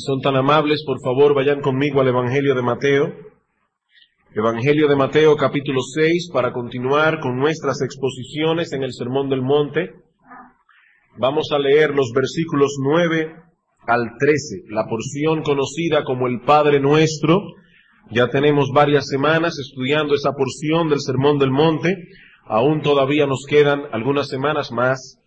son tan amables, por favor, vayan conmigo al Evangelio de Mateo. Evangelio de Mateo, capítulo 6, para continuar con nuestras exposiciones en el Sermón del Monte. Vamos a leer los versículos 9 al 13, la porción conocida como el Padre Nuestro. Ya tenemos varias semanas estudiando esa porción del Sermón del Monte. Aún todavía nos quedan algunas semanas más.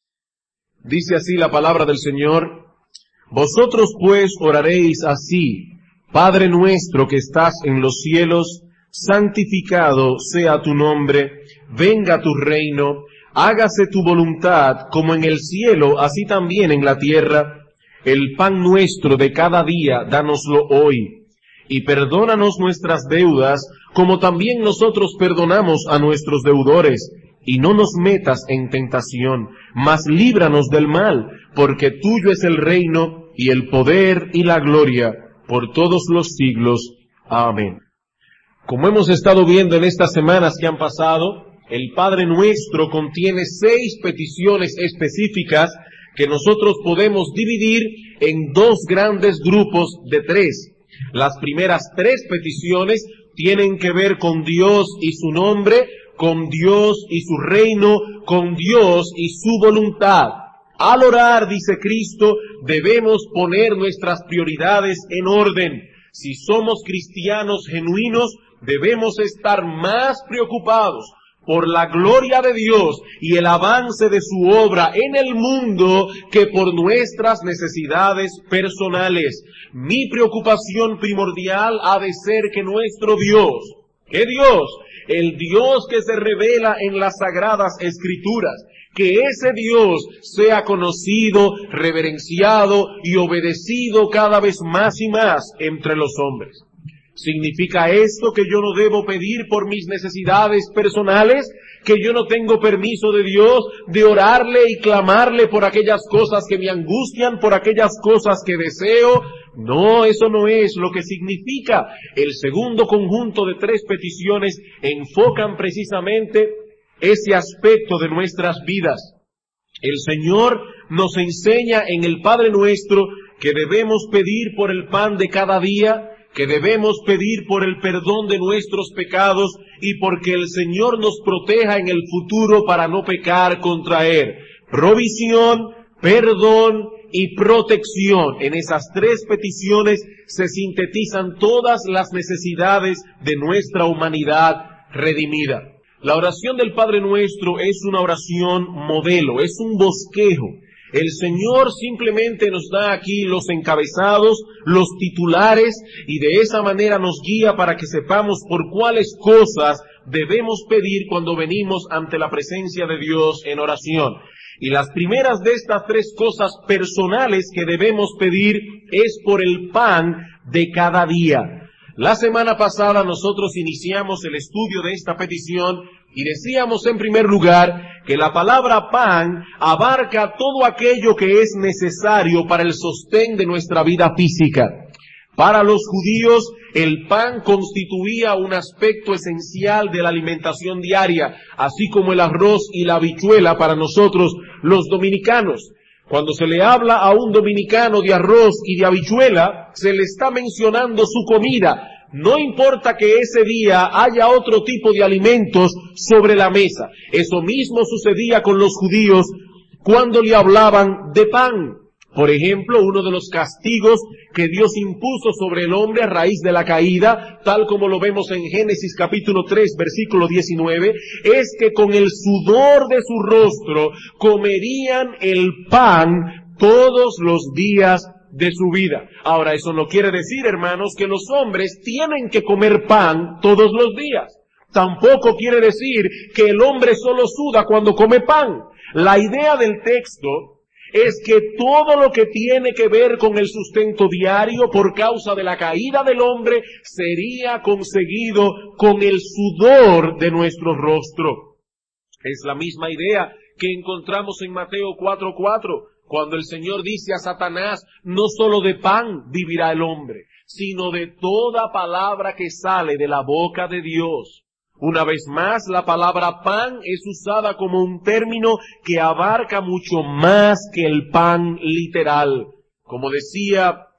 Dice así la palabra del Señor: Vosotros pues oraréis así: Padre nuestro que estás en los cielos, santificado sea tu nombre, venga tu reino, hágase tu voluntad como en el cielo, así también en la tierra. El pan nuestro de cada día, dánoslo hoy, y perdónanos nuestras deudas, como también nosotros perdonamos a nuestros deudores. Y no nos metas en tentación, mas líbranos del mal, porque tuyo es el reino, y el poder, y la gloria, por todos los siglos. Amén. Como hemos estado viendo en estas semanas que han pasado, el Padre Nuestro contiene 6 peticiones específicas que nosotros podemos dividir en 2 grandes grupos de 3. Las primeras 3 peticiones tienen que ver con Dios y su nombre, con Dios y su reino, con Dios y su voluntad. Al orar, dice Cristo, debemos poner nuestras prioridades en orden. Si somos cristianos genuinos, debemos estar más preocupados por la gloria de Dios y el avance de su obra en el mundo que por nuestras necesidades personales. Mi preocupación primordial ha de ser que nuestro Dios, ¿qué Dios? El Dios que se revela en las Sagradas Escrituras, que ese Dios sea conocido, reverenciado y obedecido cada vez más y más entre los hombres. ¿Significa esto que yo no debo pedir por mis necesidades personales? ¿Que yo no tengo permiso de Dios de orarle y clamarle por aquellas cosas que me angustian, por aquellas cosas que deseo? No, eso no es lo que significa. El segundo conjunto de 3 peticiones enfocan precisamente ese aspecto de nuestras vidas. El Señor nos enseña en el Padre Nuestro que debemos pedir por el pan de cada día, que debemos pedir por el perdón de nuestros pecados y porque el Señor nos proteja en el futuro para no pecar contra Él. Provisión, perdón y protección. En esas 3 peticiones se sintetizan todas las necesidades de nuestra humanidad redimida. La oración del Padre Nuestro es una oración modelo, es un bosquejo. El Señor simplemente nos da aquí los encabezados, los titulares, y de esa manera nos guía para que sepamos por cuáles cosas debemos pedir cuando venimos ante la presencia de Dios en oración. Y las primeras de estas 3 cosas personales que debemos pedir es por el pan de cada día. La semana pasada nosotros iniciamos el estudio de esta petición y decíamos en primer lugar que la palabra pan abarca todo aquello que es necesario para el sostén de nuestra vida física. Para los judíos, el pan constituía un aspecto esencial de la alimentación diaria, así como el arroz y la habichuela para nosotros, los dominicanos. Cuando se le habla a un dominicano de arroz y de habichuela, se le está mencionando su comida. No importa que ese día haya otro tipo de alimentos sobre la mesa. Eso mismo sucedía con los judíos cuando le hablaban de pan. Por ejemplo, uno de los castigos que Dios impuso sobre el hombre a raíz de la caída, tal como lo vemos en Génesis capítulo 3, versículo 19, es que con el sudor de su rostro comerían el pan todos los días de su vida. Ahora, eso no quiere decir, hermanos, que los hombres tienen que comer pan todos los días. Tampoco quiere decir que el hombre solo suda cuando come pan. La idea del texto es que todo lo que tiene que ver con el sustento diario por causa de la caída del hombre sería conseguido con el sudor de nuestro rostro. Es la misma idea que encontramos en Mateo 4:4, cuando el Señor dice a Satanás: no solo de pan vivirá el hombre, sino de toda palabra que sale de la boca de Dios. Una vez más, la palabra pan es usada como un término que abarca mucho más que el pan literal. Como decía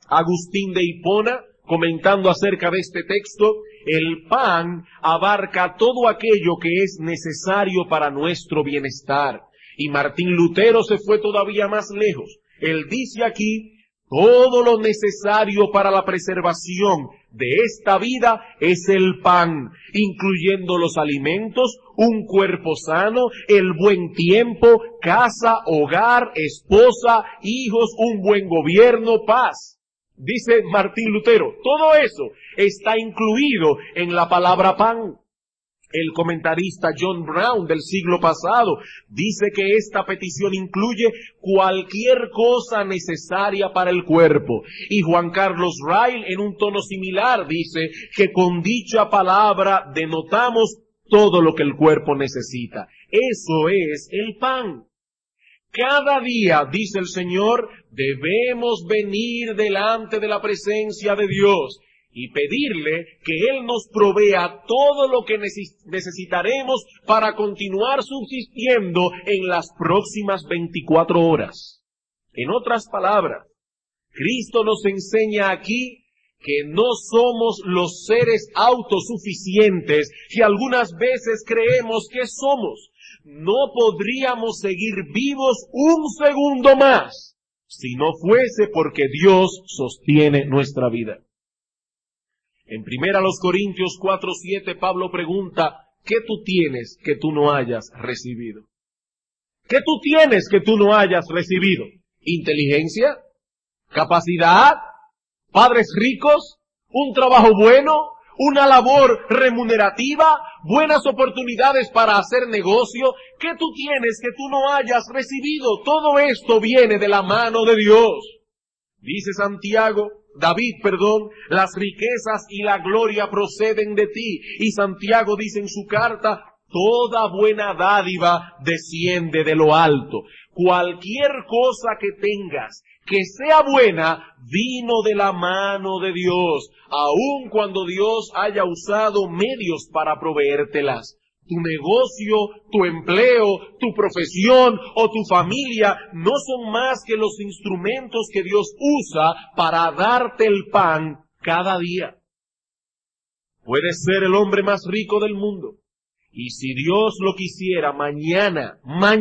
Agustín de Hipona, comentando acerca de este texto, el pan abarca todo aquello que es necesario para nuestro bienestar. Y Martín Lutero se fue todavía más lejos. Él dice aquí, todo lo necesario para la preservación de esta vida es el pan, incluyendo los alimentos, un cuerpo sano, el buen tiempo, casa, hogar, esposa, hijos, un buen gobierno, paz. Dice Martín Lutero, todo eso está incluido en la palabra pan. El comentarista John Brown del siglo pasado dice que esta petición incluye cualquier cosa necesaria para el cuerpo. Y Juan Carlos Ryle, en un tono similar, dice que con dicha palabra denotamos todo lo que el cuerpo necesita. Eso es el pan. Cada día, dice el Señor, debemos venir delante de la presencia de Dios y pedirle que Él nos provea todo lo que necesitaremos para continuar subsistiendo en las próximas 24 horas. En otras palabras, Cristo nos enseña aquí que no somos los seres autosuficientes que algunas veces creemos que somos. No podríamos seguir vivos un segundo más si no fuese porque Dios sostiene nuestra vida. En 1 Corintios 4:7 Pablo pregunta, ¿qué tú tienes que tú no hayas recibido? ¿Qué tú tienes que tú no hayas recibido? ¿Inteligencia? ¿Capacidad? ¿Padres ricos? ¿Un trabajo bueno? ¿Una labor remunerativa? ¿Buenas oportunidades para hacer negocio? ¿Qué tú tienes que tú no hayas recibido? Todo esto viene de la mano de Dios. Dice David, las riquezas y la gloria proceden de ti. Y Santiago dice en su carta, toda buena dádiva desciende de lo alto. Cualquier cosa que tengas, que sea buena, vino de la mano de Dios, aun cuando Dios haya usado medios para proveértelas. Tu negocio, tu empleo, tu profesión o tu familia no son más que los instrumentos que Dios usa para darte el pan cada día. Puedes ser el hombre más rico del mundo. Y si Dios lo quisiera, mañana,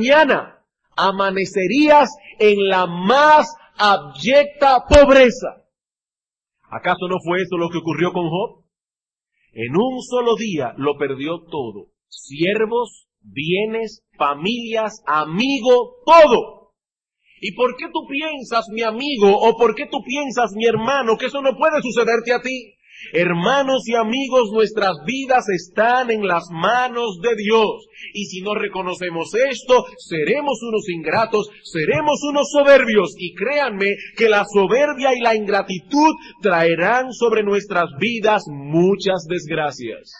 amanecerías en la más abyecta pobreza. ¿Acaso no fue eso lo que ocurrió con Job? En un solo día lo perdió todo. Siervos, bienes, familias, amigo, todo. ¿Y por qué tú piensas, mi amigo, o por qué tú piensas, mi hermano, que eso no puede sucederte a ti? Hermanos y amigos, nuestras vidas están en las manos de Dios. Y si no reconocemos esto, seremos unos ingratos, seremos unos soberbios. Y créanme que la soberbia y la ingratitud traerán sobre nuestras vidas muchas desgracias.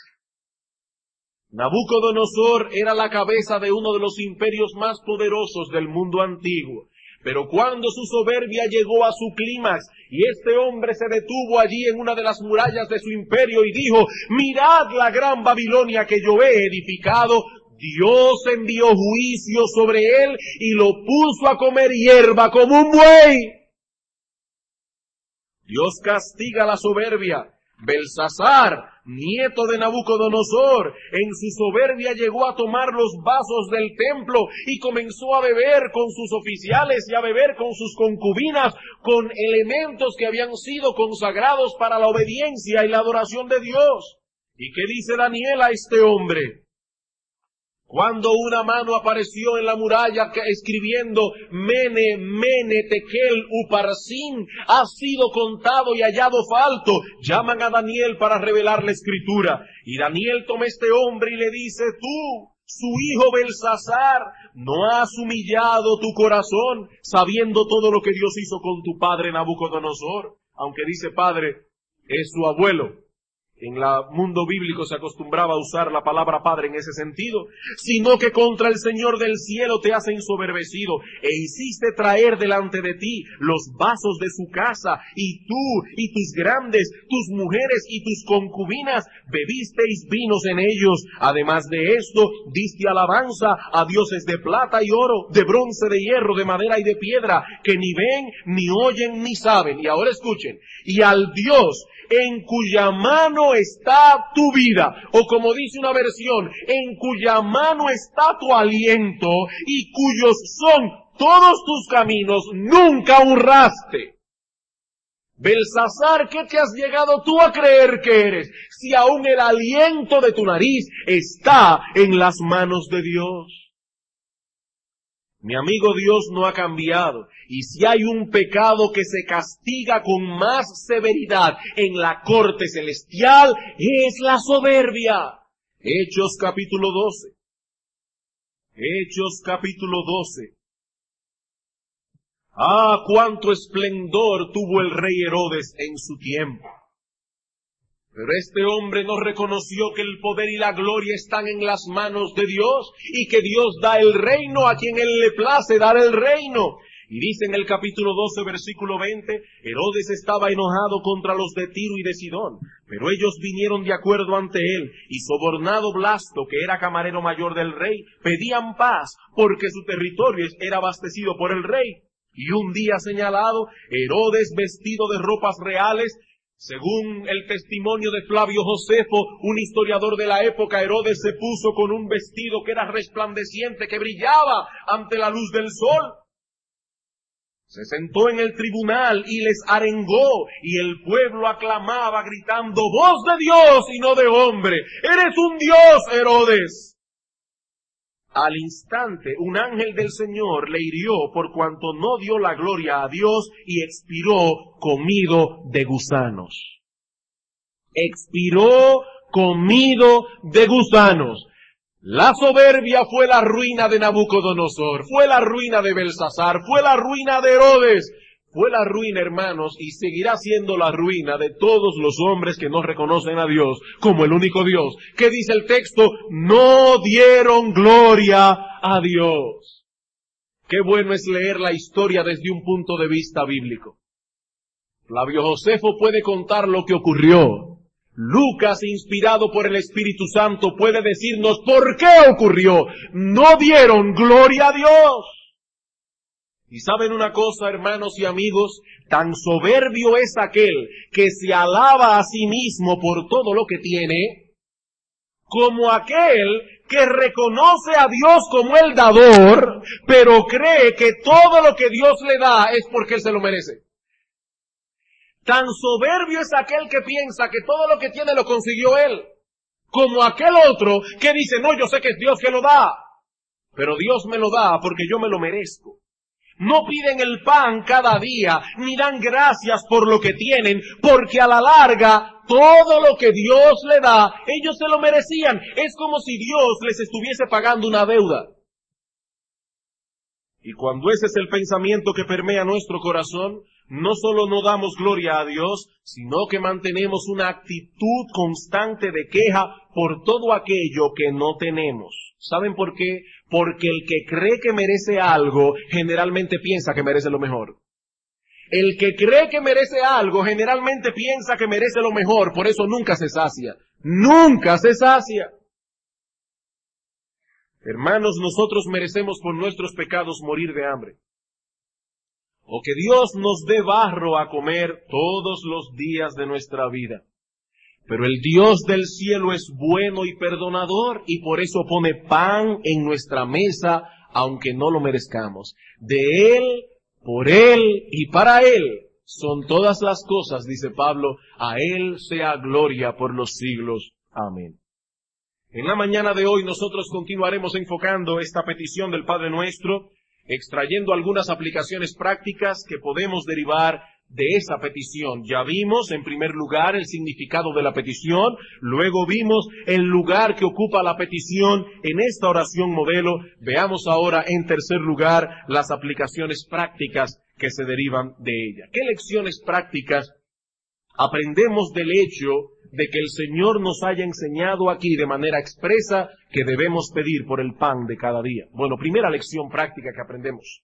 Nabucodonosor era la cabeza de uno de los imperios más poderosos del mundo antiguo. Pero cuando su soberbia llegó a su clímax y este hombre se detuvo allí en una de las murallas de su imperio y dijo, mirad la gran Babilonia que yo he edificado, Dios envió juicio sobre él y lo puso a comer hierba como un buey. Dios castiga la soberbia. Belsasar, nieto de Nabucodonosor, en su soberbia llegó a tomar los vasos del templo y comenzó a beber con sus oficiales y a beber con sus concubinas, con elementos que habían sido consagrados para la obediencia y la adoración de Dios. ¿Y qué dice Daniel a este hombre? Cuando una mano apareció en la muralla escribiendo Mene, Mene, Tekel, Uparsin, ha sido contado y hallado falto, llaman a Daniel para revelar la escritura. Y Daniel toma a este hombre y le dice, tú, su hijo Belsasar, ¿no has humillado tu corazón sabiendo todo lo que Dios hizo con tu padre Nabucodonosor? Aunque dice padre, es su abuelo. En el mundo bíblico se acostumbraba a usar la palabra Padre en ese sentido, sino que contra el Señor del cielo te has ensoberbecido e hiciste traer delante de ti los vasos de su casa, y tú y tus grandes, tus mujeres y tus concubinas bebisteis vinos en ellos. Además de esto, diste alabanza a dioses de plata y oro, de bronce, de hierro, de madera y de piedra, que ni ven, ni oyen, ni saben. Y ahora escuchen, y al Dios en cuya mano está tu vida, o como dice una versión, en cuya mano está tu aliento, y cuyos son todos tus caminos, nunca honraste. Belsasar, ¿qué te has llegado tú a creer que eres, si aún el aliento de tu nariz está en las manos de Dios? Mi amigo, Dios no ha cambiado, y si hay un pecado que se castiga con más severidad en la corte celestial, es la soberbia. Hechos capítulo 12. Hechos capítulo 12. Ah, cuánto esplendor tuvo el rey Herodes en su tiempo. Pero este hombre no reconoció que el poder y la gloria están en las manos de Dios, y que Dios da el reino a quien Él le place dar el reino. Y dice en el capítulo 12, versículo 20, Herodes estaba enojado contra los de Tiro y de Sidón, pero ellos vinieron de acuerdo ante él, y sobornado Blasto, que era camarero mayor del rey, pedían paz, porque su territorio era abastecido por el rey. Y un día señalado, Herodes, vestido de ropas reales, según el testimonio de Flavio Josefo, un historiador de la época, Herodes se puso con un vestido que era resplandeciente, que brillaba ante la luz del sol. Se sentó en el tribunal y les arengó, y el pueblo aclamaba gritando, voz de Dios y no de hombre. ¡Eres un Dios, Herodes! Al instante, un ángel del Señor le hirió por cuanto no dio la gloria a Dios y expiró comido de gusanos. Expiró comido de gusanos. La soberbia fue la ruina de Nabucodonosor, fue la ruina de Belsasar, fue la ruina de Herodes, fue la ruina, hermanos, y seguirá siendo la ruina de todos los hombres que no reconocen a Dios como el único Dios. ¿Qué dice el texto? No dieron gloria a Dios. Qué bueno es leer la historia desde un punto de vista bíblico. Flavio Josefo puede contar lo que ocurrió. Lucas, inspirado por el Espíritu Santo, puede decirnos por qué ocurrió. No dieron gloria a Dios. Y saben una cosa, hermanos y amigos, tan soberbio es aquel que se alaba a sí mismo por todo lo que tiene, como aquel que reconoce a Dios como el dador, pero cree que todo lo que Dios le da es porque Él se lo merece. Tan soberbio es aquel que piensa que todo lo que tiene lo consiguió él, como aquel otro que dice, no, yo sé que es Dios que lo da, pero Dios me lo da porque yo me lo merezco. No piden el pan cada día, ni dan gracias por lo que tienen, porque a la larga, todo lo que Dios le da, ellos se lo merecían. Es como si Dios les estuviese pagando una deuda. Y cuando ese es el pensamiento que permea nuestro corazón, no solo no damos gloria a Dios, sino que mantenemos una actitud constante de queja por todo aquello que no tenemos. ¿Saben por qué? Porque el que cree que merece algo, generalmente piensa que merece lo mejor. El que cree que merece algo, generalmente piensa que merece lo mejor, por eso nunca se sacia. ¡Nunca se sacia! Hermanos, nosotros merecemos por nuestros pecados morir de hambre. O que Dios nos dé barro a comer todos los días de nuestra vida. Pero el Dios del cielo es bueno y perdonador, y por eso pone pan en nuestra mesa, aunque no lo merezcamos. De Él, por Él y para Él son todas las cosas, dice Pablo, a Él sea gloria por los siglos. Amén. En la mañana de hoy nosotros continuaremos enfocando esta petición del Padre Nuestro, extrayendo algunas aplicaciones prácticas que podemos derivar de esa petición. Ya vimos, en primer lugar, el significado de la petición, luego vimos el lugar que ocupa la petición en esta oración modelo. Veamos ahora, en tercer lugar, las aplicaciones prácticas que se derivan de ella. ¿Qué lecciones prácticas aprendemos del hecho de que el Señor nos haya enseñado aquí de manera expresa que debemos pedir por el pan de cada día? Bueno, primera lección práctica que aprendemos.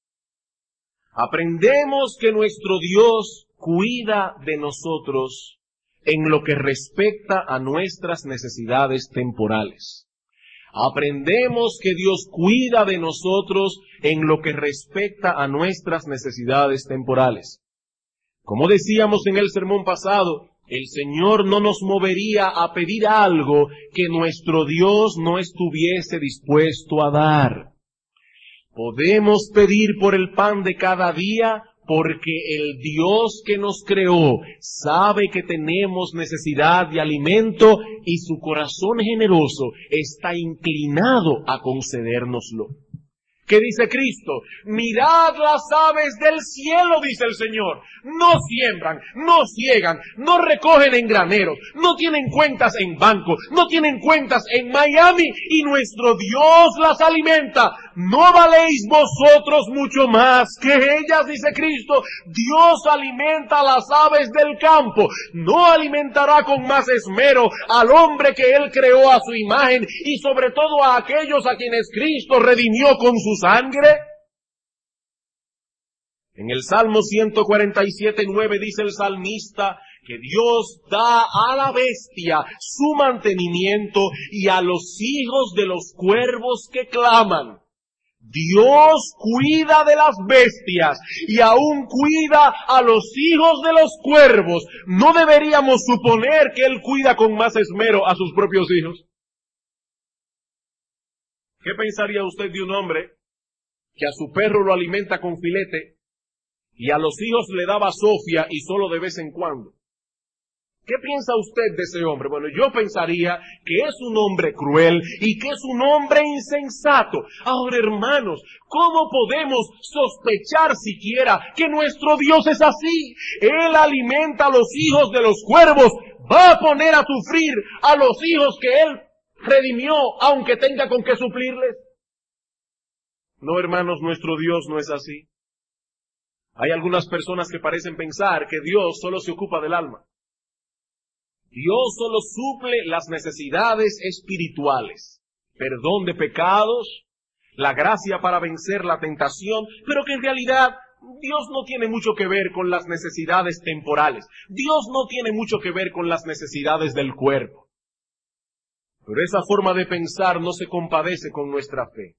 Aprendemos que nuestro Dios cuida de nosotros en lo que respecta a nuestras necesidades temporales. Aprendemos que Dios cuida de nosotros en lo que respecta a nuestras necesidades temporales. Como decíamos en el sermón pasado, el Señor no nos movería a pedir algo que nuestro Dios no estuviese dispuesto a dar. Podemos pedir por el pan de cada día porque el Dios que nos creó sabe que tenemos necesidad de alimento y su corazón generoso está inclinado a concedérnoslo. ¿Qué dice Cristo? Mirad las aves del cielo, dice el Señor. No siembran, no ciegan, no recogen en graneros, no tienen cuentas en banco, no tienen cuentas en Miami y nuestro Dios las alimenta. ¿No valéis vosotros mucho más que ellas? Dice Cristo. Dios alimenta a las aves del campo. ¿No alimentará con más esmero al hombre que Él creó a su imagen y sobre todo a aquellos a quienes Cristo redimió con su sangre? En el Salmo 147:9 dice el salmista que Dios da a la bestia su mantenimiento y a los hijos de los cuervos que claman. Dios cuida de las bestias y aún cuida a los hijos de los cuervos. ¿No deberíamos suponer que Él cuida con más esmero a sus propios hijos? ¿Qué pensaría usted de un hombre que a su perro lo alimenta con filete y a los hijos le da basofia y solo de vez en cuando? ¿Qué piensa usted de ese hombre? Bueno, yo pensaría que es un hombre cruel y que es un hombre insensato. Ahora, hermanos, ¿cómo podemos sospechar siquiera que nuestro Dios es así? Él alimenta a los hijos de los cuervos, va a poner a sufrir a los hijos que Él redimió, aunque tenga con qué suplirles. No, hermanos, nuestro Dios no es así. Hay algunas personas que parecen pensar que Dios solo se ocupa del alma. Dios solo suple las necesidades espirituales, perdón de pecados, la gracia para vencer la tentación, pero que en realidad Dios no tiene mucho que ver con las necesidades temporales. Dios no tiene mucho que ver con las necesidades del cuerpo. Pero esa forma de pensar no se compadece con nuestra fe.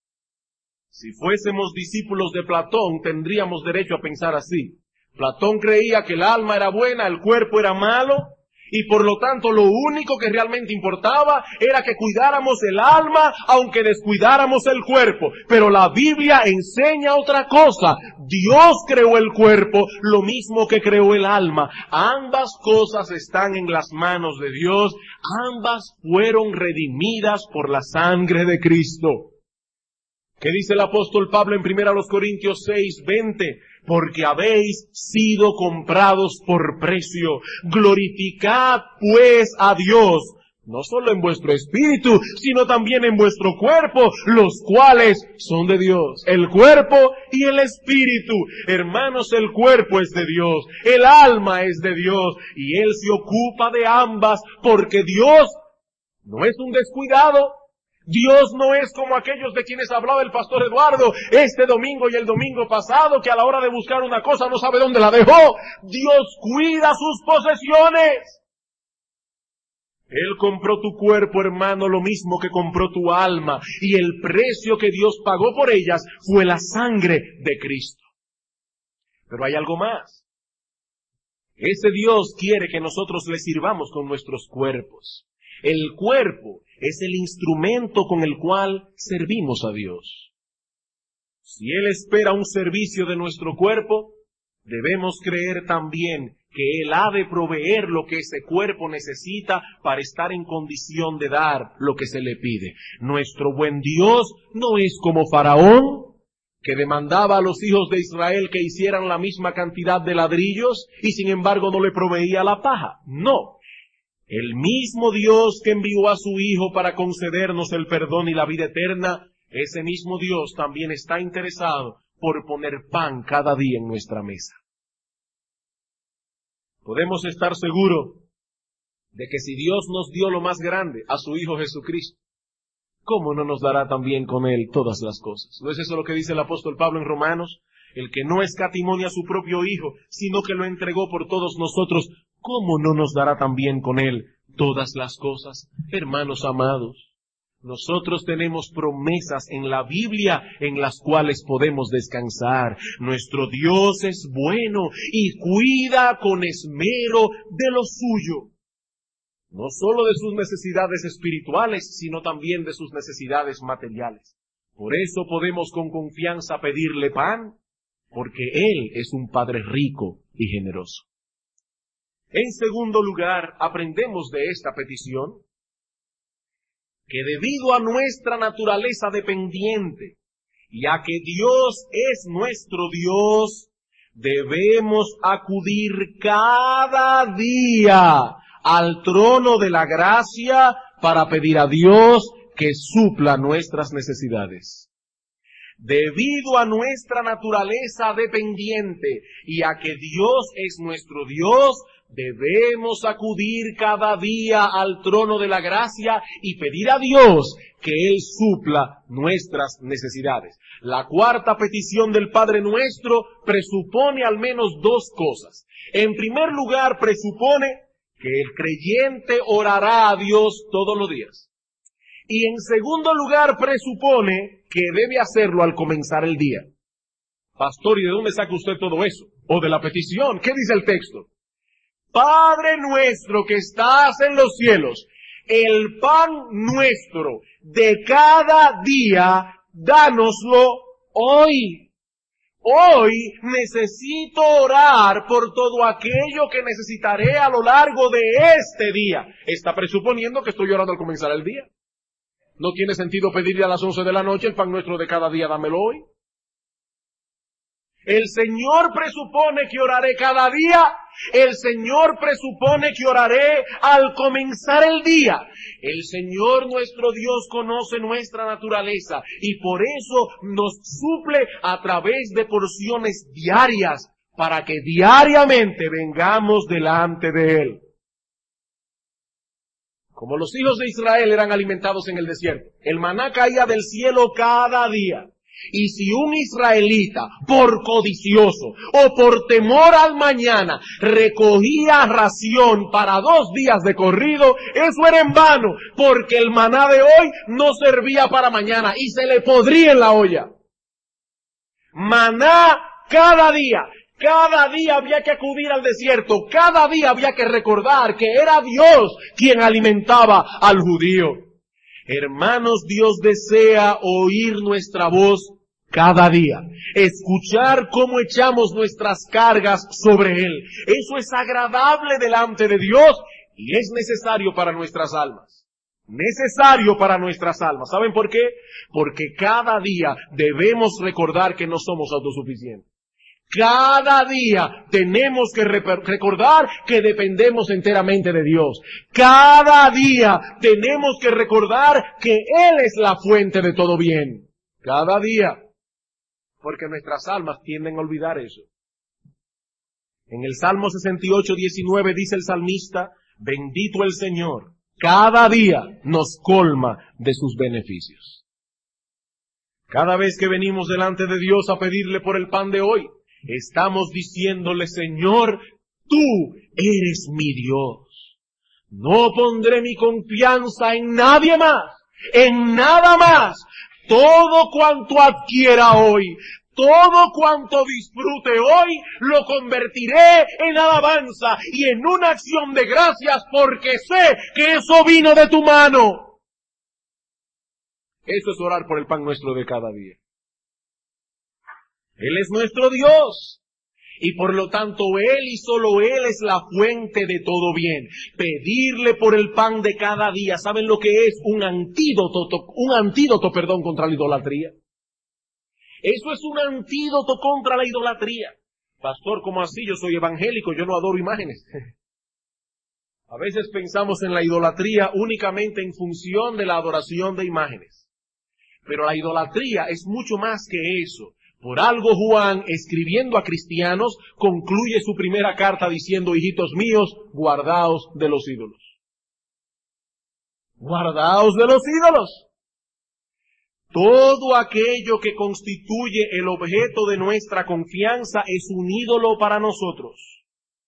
Si fuésemos discípulos de Platón, tendríamos derecho a pensar así. Platón creía que el alma era buena, el cuerpo era malo, y por lo tanto lo único que realmente importaba era que cuidáramos el alma aunque descuidáramos el cuerpo. Pero la Biblia enseña otra cosa. Dios creó el cuerpo lo mismo que creó el alma. Ambas cosas están en las manos de Dios. Ambas fueron redimidas por la sangre de Cristo. ¿Qué dice el apóstol Pablo en 1 Corintios 6:20? Porque habéis sido comprados por precio. Glorificad pues a Dios, no solo en vuestro espíritu, sino también en vuestro cuerpo, los cuales son de Dios. El cuerpo y el espíritu. Hermanos, el cuerpo es de Dios, el alma es de Dios, y Él se ocupa de ambas, porque Dios no es un descuidado. Dios no es como aquellos de quienes hablaba el pastor Eduardo este domingo y el domingo pasado, que a la hora de buscar una cosa no sabe dónde la dejó. Dios cuida sus posesiones. Él compró tu cuerpo, hermano, lo mismo que compró tu alma, y el precio que Dios pagó por ellas fue la sangre de Cristo. Pero hay algo más. Ese Dios quiere que nosotros le sirvamos con nuestros cuerpos. El cuerpo es el instrumento con el cual servimos a Dios. Si Él espera un servicio de nuestro cuerpo, debemos creer también que Él ha de proveer lo que ese cuerpo necesita para estar en condición de dar lo que se le pide. Nuestro buen Dios no es como Faraón, que demandaba a los hijos de Israel que hicieran la misma cantidad de ladrillos y sin embargo no le proveía la paja. No. El mismo Dios que envió a su Hijo para concedernos el perdón y la vida eterna, ese mismo Dios también está interesado por poner pan cada día en nuestra mesa. Podemos estar seguros de que si Dios nos dio lo más grande, a su Hijo Jesucristo, ¿cómo no nos dará también con Él todas las cosas? ¿No es eso lo que dice el apóstol Pablo en Romanos? El que no escatimó a su propio Hijo, sino que lo entregó por todos nosotros, ¿cómo no nos dará también con Él todas las cosas? Hermanos amados, nosotros tenemos promesas en la Biblia en las cuales podemos descansar. Nuestro Dios es bueno y cuida con esmero de lo suyo. No solo de sus necesidades espirituales, sino también de sus necesidades materiales. Por eso podemos con confianza pedirle pan, porque Él es un Padre rico y generoso. En segundo lugar, aprendemos de esta petición que debido a nuestra naturaleza dependiente y a que Dios es nuestro Dios, debemos acudir cada día al trono de la gracia para pedir a Dios que supla nuestras necesidades. Debido a nuestra naturaleza dependiente y a que Dios es nuestro Dios, debemos acudir cada día al trono de la gracia y pedir a Dios que Él supla nuestras necesidades. La cuarta petición del Padre Nuestro presupone al menos dos cosas. En primer lugar, presupone que el creyente orará a Dios todos los días. Y en segundo lugar, presupone que debe hacerlo al comenzar el día. Pastor, ¿y de dónde saca usted todo eso? O de la petición. ¿Qué dice el texto? Padre nuestro que estás en los cielos, el pan nuestro de cada día, dánoslo hoy. Hoy necesito orar por todo aquello que necesitaré a lo largo de este día. Está presuponiendo que estoy orando al comenzar el día. No tiene sentido pedirle a las 11 de la noche el pan nuestro de cada día, dámelo hoy. El Señor presupone que oraré cada día. El Señor presupone que oraré al comenzar el día. El Señor nuestro Dios conoce nuestra naturaleza y por eso nos suple a través de porciones diarias para que diariamente vengamos delante de Él. Como los hijos de Israel eran alimentados en el desierto, el maná caía del cielo cada día. Y si un israelita, por codicioso o por temor al mañana, recogía ración para 2 días de corrido, eso era en vano, porque el maná de hoy no servía para mañana y se le podría en la olla. Maná cada día. Cada día había que acudir al desierto, cada día había que recordar que era Dios quien alimentaba al judío. Hermanos, Dios desea oír nuestra voz cada día, escuchar cómo echamos nuestras cargas sobre Él. Eso es agradable delante de Dios y es necesario para nuestras almas. Necesario para nuestras almas. ¿Saben por qué? Porque cada día debemos recordar que no somos autosuficientes. Cada día tenemos que recordar que dependemos enteramente de Dios. Cada día tenemos que recordar que Él es la fuente de todo bien. Cada día. Porque nuestras almas tienden a olvidar eso. En el Salmo 68:19 dice el salmista, bendito el Señor, cada día nos colma de sus beneficios. Cada vez que venimos delante de Dios a pedirle por el pan de hoy, estamos diciéndole, Señor, tú eres mi Dios. No pondré mi confianza en nadie más, en nada más. Todo cuanto adquiera hoy, todo cuanto disfrute hoy, lo convertiré en alabanza y en una acción de gracias porque sé que eso vino de tu mano. Eso es orar por el pan nuestro de cada día. Él es nuestro Dios. Y por lo tanto, Él y solo Él es la fuente de todo bien. Pedirle por el pan de cada día, ¿saben lo que es? Un antídoto contra la idolatría. Eso es un antídoto contra la idolatría. Pastor, ¿cómo así? Yo soy evangélico, yo no adoro imágenes. A veces pensamos en la idolatría únicamente en función de la adoración de imágenes. Pero la idolatría es mucho más que eso. Por algo Juan, escribiendo a cristianos, concluye su primera carta diciendo, hijitos míos, guardaos de los ídolos. Guardaos de los ídolos. Todo aquello que constituye el objeto de nuestra confianza es un ídolo para nosotros.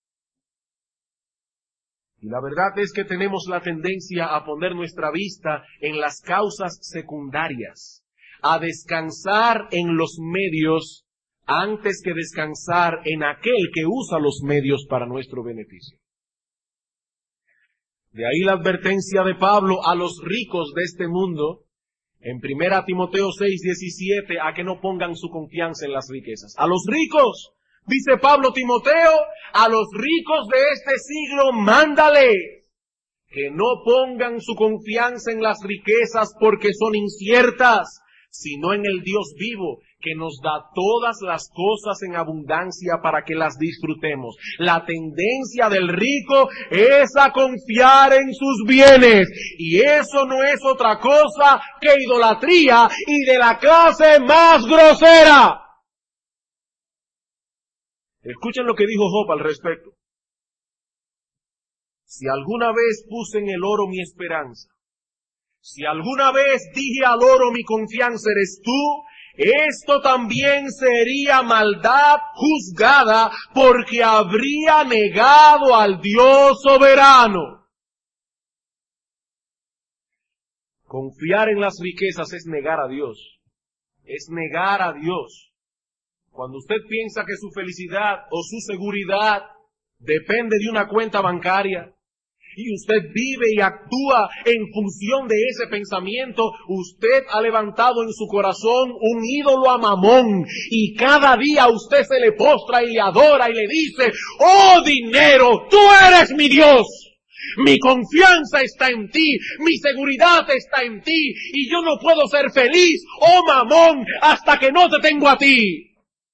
Y la verdad es que tenemos la tendencia a poner nuestra vista en las causas secundarias, a descansar en los medios antes que descansar en aquel que usa los medios para nuestro beneficio. De ahí la advertencia de Pablo a los ricos de este mundo, en 1 Timoteo 6:17, a que no pongan su confianza en las riquezas. A los ricos, dice Pablo Timoteo, a los ricos de este siglo, mándale que no pongan su confianza en las riquezas porque son inciertas, sino en el Dios vivo, que nos da todas las cosas en abundancia para que las disfrutemos. La tendencia del rico es a confiar en sus bienes, y eso no es otra cosa que idolatría, y de la clase más grosera. Escuchen lo que dijo Job al respecto. Si alguna vez puse en el oro mi esperanza, si alguna vez dije al oro mi confianza eres tú, esto también sería maldad juzgada, porque habría negado al Dios soberano. Confiar en las riquezas es negar a Dios. Es negar a Dios. Cuando usted piensa que su felicidad o su seguridad depende de una cuenta bancaria, y usted vive y actúa en función de ese pensamiento, usted ha levantado en su corazón un ídolo a Mamón, y cada día usted se le postra y le adora y le dice: ¡oh dinero, tú eres mi Dios! Mi confianza está en ti, mi seguridad está en ti, y yo no puedo ser feliz, oh Mamón, hasta que no te tengo a ti.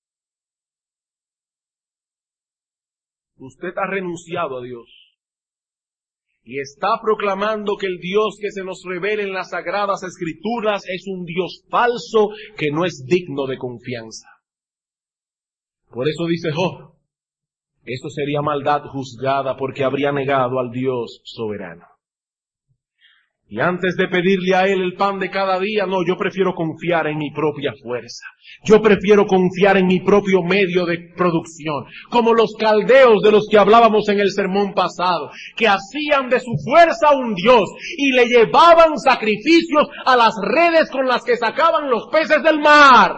Usted ha renunciado a Dios y está proclamando que el Dios que se nos revela en las Sagradas Escrituras es un Dios falso que no es digno de confianza. Por eso dice Job, esto sería maldad juzgada porque habría negado al Dios soberano. Y antes de pedirle a Él el pan de cada día, no, yo prefiero confiar en mi propia fuerza. Yo prefiero confiar en mi propio medio de producción, como los caldeos de los que hablábamos en el sermón pasado, que hacían de su fuerza un Dios y le llevaban sacrificios a las redes con las que sacaban los peces del mar.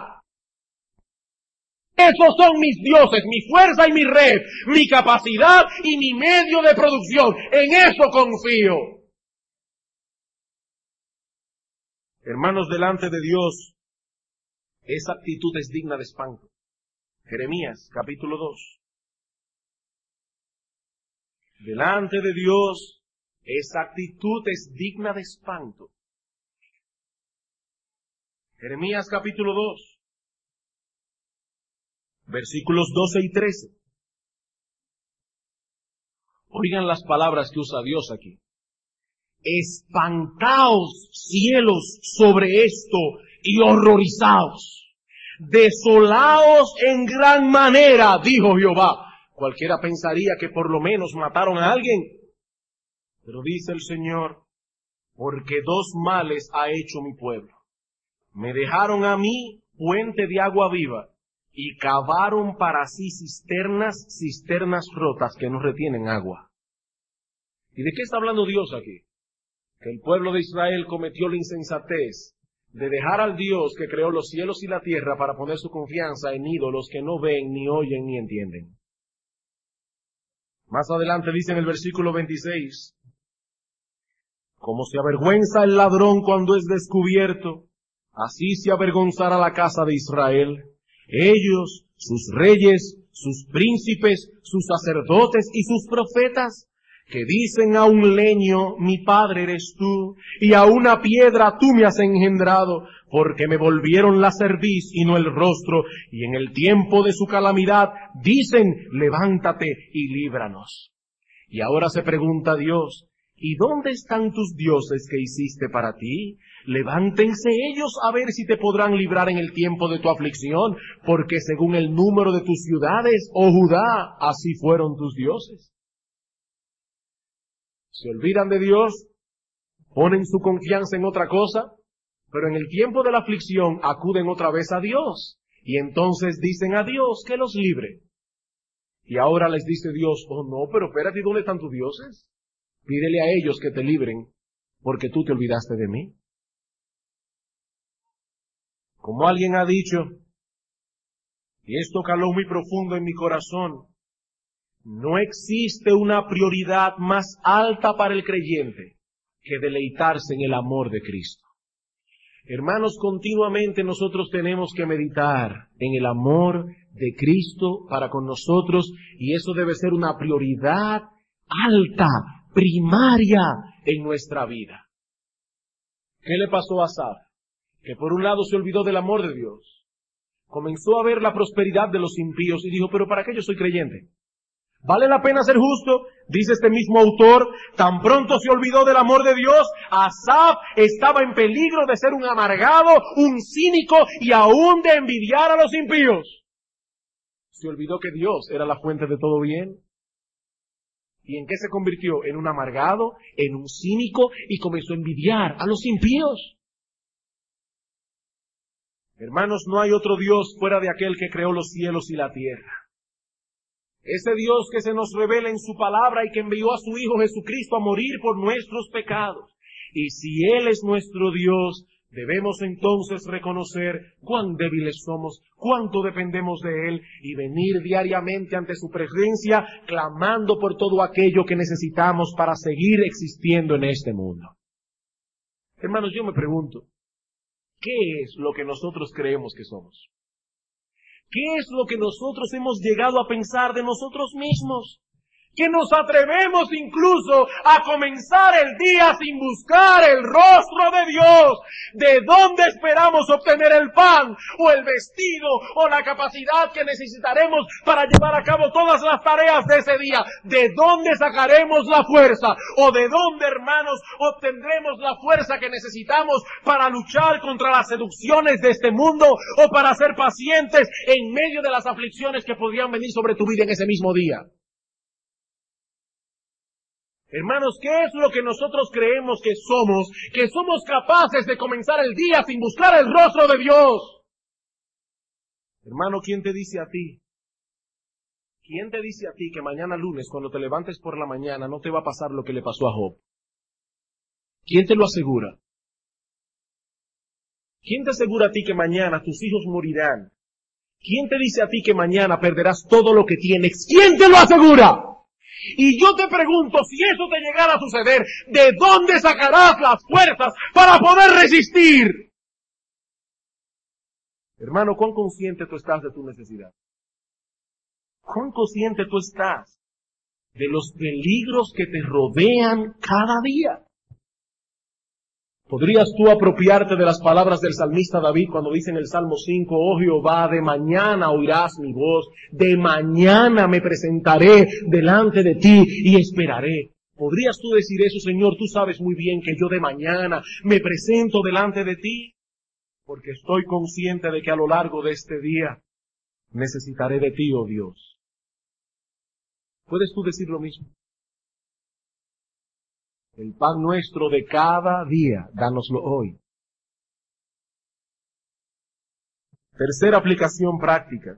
Esos son mis dioses, mi fuerza y mi red, mi capacidad y mi medio de producción. En eso confío. Hermanos, delante de Dios, esa actitud es digna de espanto. Jeremías, capítulo 2. Delante de Dios, esa actitud es digna de espanto. Jeremías, capítulo 2, versículos 12 y 13. Oigan las palabras que usa Dios aquí. Espantaos, cielos, sobre esto, y horrorizaos. Desolaos en gran manera, dijo Jehová. Cualquiera pensaría que por lo menos mataron a alguien. Pero dice el Señor, porque dos males ha hecho mi pueblo. Me dejaron a mí fuente de agua viva, y cavaron para sí cisternas rotas que no retienen agua. ¿Y de qué está hablando Dios aquí? Que el pueblo de Israel cometió la insensatez de dejar al Dios que creó los cielos y la tierra para poner su confianza en ídolos que no ven, ni oyen, ni entienden. Más adelante dice en el versículo 26, como se avergüenza el ladrón cuando es descubierto, así se avergonzará la casa de Israel. Ellos, sus reyes, sus príncipes, sus sacerdotes y sus profetas, que dicen a un leño, mi padre eres tú, y a una piedra tú me has engendrado, porque me volvieron la cerviz y no el rostro, y en el tiempo de su calamidad dicen, levántate y líbranos. Y ahora se pregunta Dios, ¿y dónde están tus dioses que hiciste para ti? Levántense ellos a ver si te podrán librar en el tiempo de tu aflicción, porque según el número de tus ciudades, oh Judá, así fueron tus dioses. Se olvidan de Dios ponen su confianza en otra cosa, pero en el tiempo de la aflicción acuden otra vez a Dios. Y entonces dicen a Dios que los libre. Y ahora les dice Dios, oh no, pero espérate, ¿dónde están tus dioses? Pídele a ellos que te libren, porque tú te olvidaste de mí. Como alguien ha dicho, y esto caló muy profundo en mi corazón, no existe una prioridad más alta para el creyente que deleitarse en el amor de Cristo. Hermanos, continuamente nosotros tenemos que meditar en el amor de Cristo para con nosotros, y eso debe ser una prioridad alta, primaria en nuestra vida. ¿Qué le pasó a Asaf? Que por un lado se olvidó del amor de Dios, comenzó a ver la prosperidad de los impíos y dijo, pero ¿para qué yo soy creyente? ¿Vale la pena ser justo? Dice este mismo autor, tan pronto se olvidó del amor de Dios, Asaf estaba en peligro de ser un amargado, un cínico y aún de envidiar a los impíos. Se olvidó que Dios era la fuente de todo bien. ¿Y en qué se convirtió? En un amargado, en un cínico, y comenzó a envidiar a los impíos. Hermanos, no hay otro Dios fuera de aquel que creó los cielos y la tierra. Ese Dios que se nos revela en su palabra y que envió a su Hijo Jesucristo a morir por nuestros pecados. Y si Él es nuestro Dios, debemos entonces reconocer cuán débiles somos, cuánto dependemos de Él y venir diariamente ante su presencia clamando por todo aquello que necesitamos para seguir existiendo en este mundo. Hermanos, yo me pregunto, ¿qué es lo que nosotros creemos que somos? ¿Qué es lo que nosotros hemos llegado a pensar de nosotros mismos? Que nos atrevemos incluso a comenzar el día sin buscar el rostro de Dios. ¿De dónde esperamos obtener el pan, o el vestido, o la capacidad que necesitaremos para llevar a cabo todas las tareas de ese día? ¿De dónde sacaremos la fuerza? ¿O de dónde, hermanos, obtendremos la fuerza que necesitamos para luchar contra las seducciones de este mundo, o para ser pacientes en medio de las aflicciones que podrían venir sobre tu vida en ese mismo día? Hermanos, ¿qué es lo que nosotros creemos que somos capaces de comenzar el día sin buscar el rostro de Dios? Hermano, ¿quién te dice a ti? ¿Quién te dice a ti que mañana lunes, cuando te levantes por la mañana, no te va a pasar lo que le pasó a Job? ¿Quién te lo asegura? ¿Quién te asegura a ti que mañana tus hijos morirán? ¿Quién te dice a ti que mañana perderás todo lo que tienes? ¿Quién te lo asegura? Y yo te pregunto, si eso te llegara a suceder, ¿de dónde sacarás las fuerzas para poder resistir? Hermano, ¿cuán consciente tú estás de tu necesidad? ¿Cuán consciente tú estás de los peligros que te rodean cada día? ¿Podrías tú apropiarte de las palabras del salmista David cuando dice en el Salmo 5, oh Jehová, de mañana oirás mi voz, de mañana me presentaré delante de ti y esperaré? ¿Podrías tú decir eso, Señor? Tú sabes muy bien que yo de mañana me presento delante de ti, porque estoy consciente de que a lo largo de este día necesitaré de ti, oh Dios. ¿Puedes tú decir lo mismo? El pan nuestro de cada día, dánoslo hoy. Tercera aplicación práctica.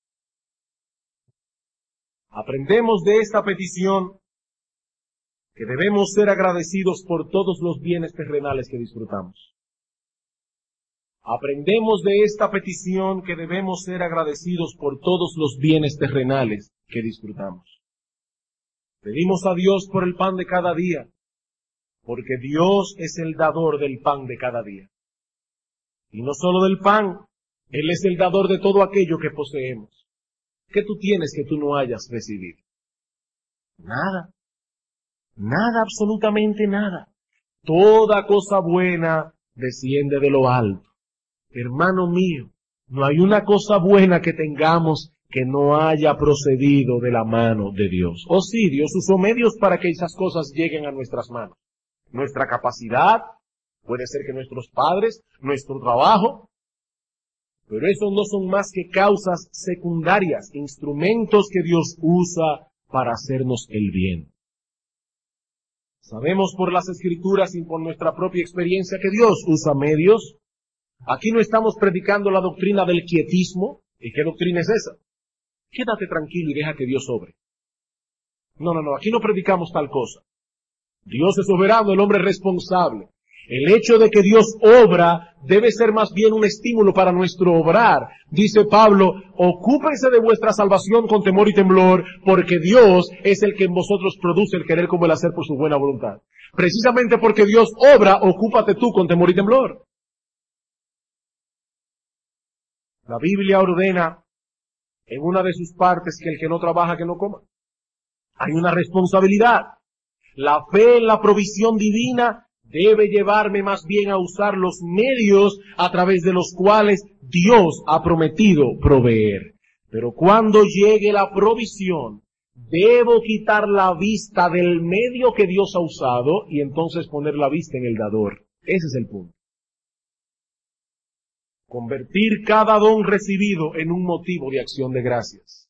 Aprendemos de esta petición que debemos ser agradecidos por todos los bienes terrenales que disfrutamos. Aprendemos de esta petición que debemos ser agradecidos por todos los bienes terrenales que disfrutamos. Pedimos a Dios por el pan de cada día, porque Dios es el dador del pan de cada día. Y no solo del pan, Él es el dador de todo aquello que poseemos. ¿Qué tú tienes que tú no hayas recibido? Nada. Nada, absolutamente nada. Toda cosa buena desciende de lo alto. Hermano mío, no hay una cosa buena que tengamos que no haya procedido de la mano de Dios. Oh sí, Dios usó medios para que esas cosas lleguen a nuestras manos. Nuestra capacidad, puede ser que nuestros padres, nuestro trabajo, pero eso no son más que causas secundarias, instrumentos que Dios usa para hacernos el bien. Sabemos por las Escrituras y por nuestra propia experiencia que Dios usa medios. Aquí no estamos predicando la doctrina del quietismo. ¿Y qué doctrina es esa? Quédate tranquilo y deja que Dios obre. No, aquí no predicamos tal cosa. Dios es soberano, el hombre es responsable. El hecho de que Dios obra debe ser más bien un estímulo para nuestro obrar. Dice Pablo, ocúpense de vuestra salvación con temor y temblor, porque Dios es el que en vosotros produce el querer como el hacer por su buena voluntad. Precisamente porque Dios obra, ocúpate tú con temor y temblor. La Biblia ordena en una de sus partes que el que no trabaja, que no coma. Hay una responsabilidad. La fe en la provisión divina debe llevarme más bien a usar los medios a través de los cuales Dios ha prometido proveer. Pero cuando llegue la provisión, debo quitar la vista del medio que Dios ha usado y entonces poner la vista en el dador. Ese es el punto. Convertir cada don recibido en un motivo de acción de gracias.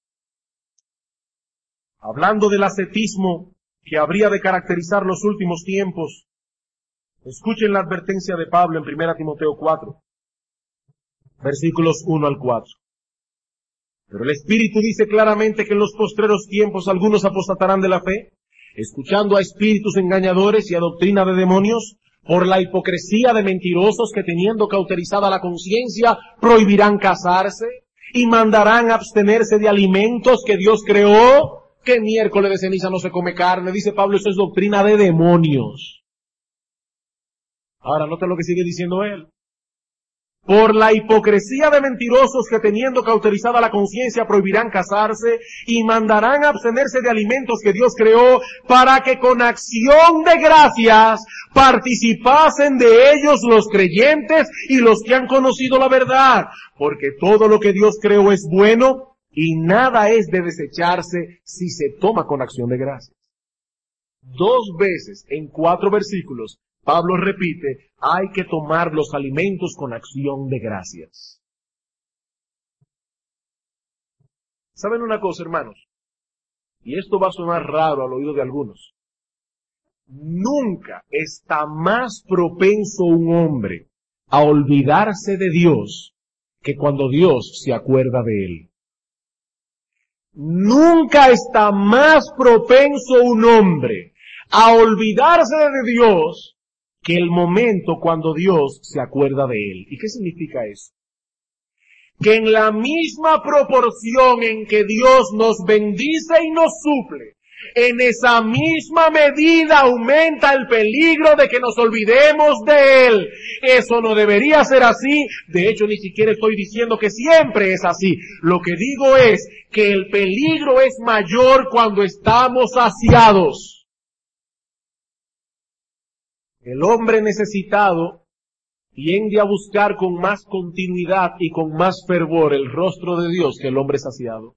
Hablando del ascetismo que habría de caracterizar los últimos tiempos, escuchen la advertencia de Pablo en 1 Timoteo 4, versículos 1 al 4. Pero el Espíritu dice claramente que en los postreros tiempos algunos apostatarán de la fe, escuchando a espíritus engañadores y a doctrina de demonios, por la hipocresía de mentirosos que teniendo cauterizada la conciencia prohibirán casarse y mandarán abstenerse de alimentos que Dios creó. Que miércoles de ceniza no se come carne, dice Pablo, eso es doctrina de demonios. Ahora, nota lo que sigue diciendo él. Por la hipocresía de mentirosos que teniendo cauterizada la conciencia prohibirán casarse y mandarán abstenerse de alimentos que Dios creó para que con acción de gracias participasen de ellos los creyentes y los que han conocido la verdad. Porque todo lo que Dios creó es bueno y nada es de desecharse si se toma con acción de gracias. 2 veces en 4 versículos Pablo repite, hay que tomar los alimentos con acción de gracias. ¿Saben una cosa, hermanos? Y esto va a sonar raro al oído de algunos. Nunca está más propenso un hombre a olvidarse de Dios que cuando Dios se acuerda de él. Nunca está más propenso un hombre a olvidarse de Dios que el momento cuando Dios se acuerda de él. ¿Y qué significa eso? Que en la misma proporción en que Dios nos bendice y nos suple, en esa misma medida aumenta el peligro de que nos olvidemos de Él. Eso no debería ser así. De hecho, ni siquiera estoy diciendo que siempre es así. Lo que digo es que el peligro es mayor cuando estamos saciados. El hombre necesitado tiende a buscar con más continuidad y con más fervor el rostro de Dios que el hombre saciado.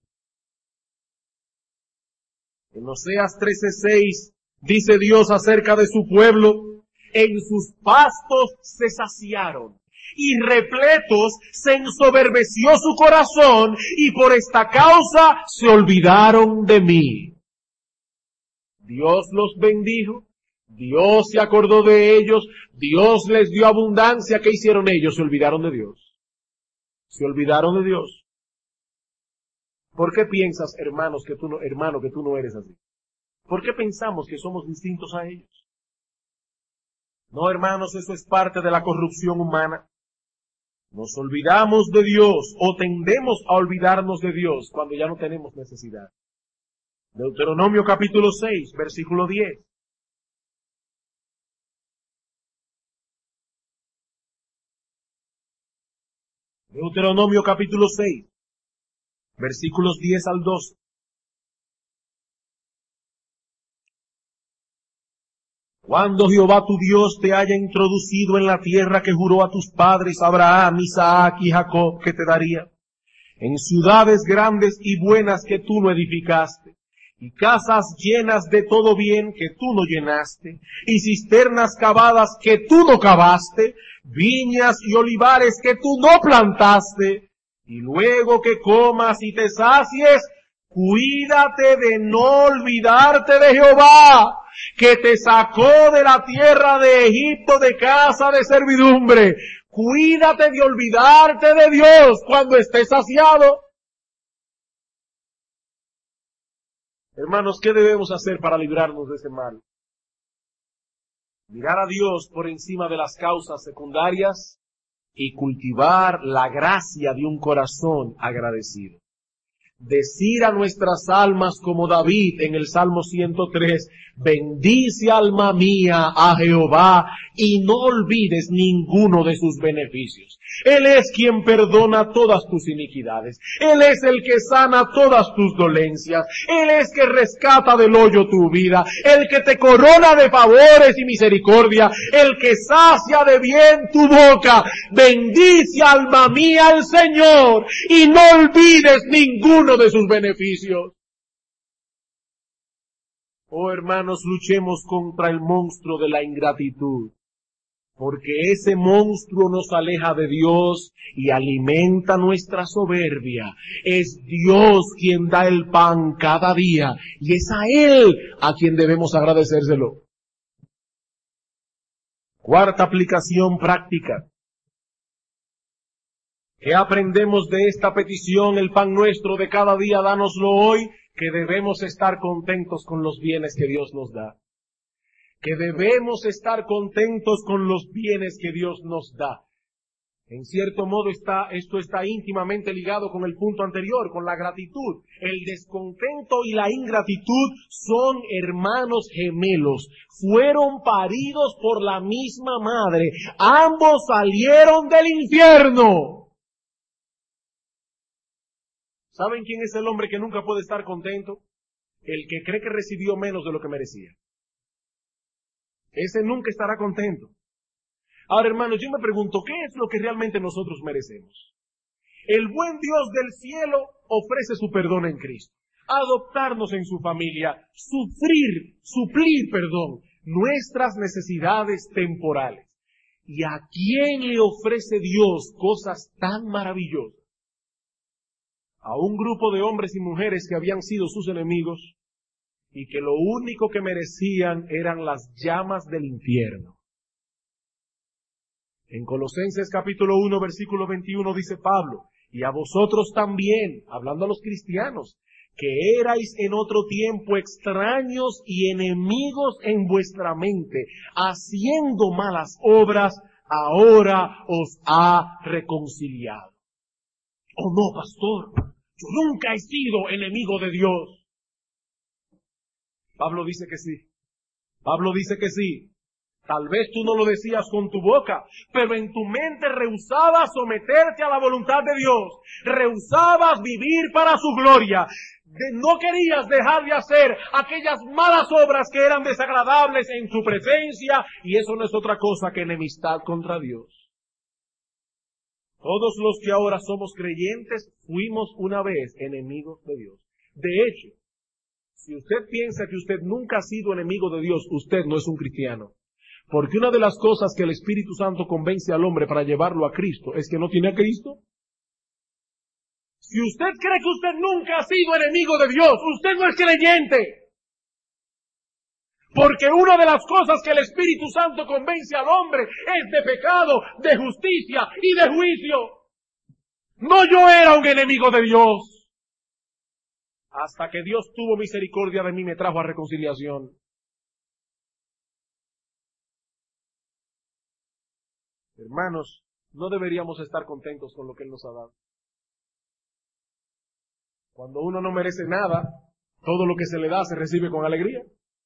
En Oseas 13:6 dice Dios acerca de su pueblo, en sus pastos se saciaron y repletos se ensoberbeció su corazón y por esta causa se olvidaron de mí. Dios los bendijo. Dios se acordó de ellos, Dios les dio abundancia. ¿Qué hicieron ellos? Se olvidaron de Dios. Se olvidaron de Dios. ¿Por qué piensas, hermano, que tú no eres así? ¿Por qué pensamos que somos distintos a ellos? No, hermanos, eso es parte de la corrupción humana. Nos olvidamos de Dios o tendemos a olvidarnos de Dios cuando ya no tenemos necesidad. Deuteronomio capítulo 6, versículo 10. Deuteronomio capítulo 6, versículos 10 al 12. Cuando Jehová tu Dios te haya introducido en la tierra que juró a tus padres, Abraham, Isaac y Jacob, que te daría, en ciudades grandes y buenas que tú no edificaste, y casas llenas de todo bien que tú no llenaste, y cisternas cavadas que tú no cavaste, viñas y olivares que tú no plantaste, y luego que comas y te sacies, cuídate de no olvidarte de Jehová, que te sacó de la tierra de Egipto de casa de servidumbre. Cuídate de olvidarte de Dios cuando estés saciado. Hermanos, ¿qué debemos hacer para librarnos de ese mal? Mirar a Dios por encima de las causas secundarias y cultivar la gracia de un corazón agradecido. Decir a nuestras almas como David en el Salmo 103, bendice alma mía a Jehová y no olvides ninguno de sus beneficios. Él es quien perdona todas tus iniquidades. Él es el que sana todas tus dolencias. Él es que rescata del hoyo tu vida. El que te corona de favores y misericordia. El que sacia de bien tu boca. Bendice alma mía al Señor y no olvides ninguno de sus beneficios. Oh hermanos, luchemos contra el monstruo de la ingratitud, porque ese monstruo nos aleja de Dios y alimenta nuestra soberbia. Es Dios quien da el pan cada día y es a Él a quien debemos agradecérselo. Cuarta aplicación práctica. ¿Qué aprendemos de esta petición, el pan nuestro de cada día, dánoslo hoy? Que debemos estar contentos con los bienes que Dios nos da. Que debemos estar contentos con los bienes que Dios nos da. En cierto modo esto está íntimamente ligado con el punto anterior, con la gratitud. El descontento y la ingratitud son hermanos gemelos. Fueron paridos por la misma madre. Ambos salieron del infierno. ¿Saben quién es el hombre que nunca puede estar contento? El que cree que recibió menos de lo que merecía. Ese nunca estará contento. Ahora, hermanos, yo me pregunto, ¿qué es lo que realmente nosotros merecemos? El buen Dios del cielo ofrece su perdón en Cristo. Adoptarnos en su familia, suplir, nuestras necesidades temporales. ¿Y a quién le ofrece Dios cosas tan maravillosas? A un grupo de hombres y mujeres que habían sido sus enemigos y que lo único que merecían eran las llamas del infierno. En Colosenses capítulo 1, versículo 21 dice Pablo, y a vosotros también, hablando a los cristianos, que erais en otro tiempo extraños y enemigos en vuestra mente, haciendo malas obras, ahora os ha reconciliado. Oh no, pastor, yo nunca he sido enemigo de Dios. Pablo dice que sí. Pablo dice que sí. Tal vez tú no lo decías con tu boca, pero en tu mente rehusabas someterte a la voluntad de Dios. Rehusabas vivir para su gloria. No querías dejar de hacer aquellas malas obras que eran desagradables en su presencia, y eso no es otra cosa que enemistad contra Dios. Todos los que ahora somos creyentes fuimos una vez enemigos de Dios. De hecho, si usted piensa que usted nunca ha sido enemigo de Dios, usted no es un cristiano. Porque una de las cosas que el Espíritu Santo convence al hombre para llevarlo a Cristo es que no tiene a Cristo. Si usted cree que usted nunca ha sido enemigo de Dios, usted no es creyente. Porque una de las cosas que el Espíritu Santo convence al hombre es de pecado, de justicia y de juicio. No, yo era un enemigo de Dios. Hasta que Dios tuvo misericordia de mí, me trajo a reconciliación. Hermanos, no deberíamos estar contentos con lo que Él nos ha dado. Cuando uno no merece nada, todo lo que se le da se recibe con alegría.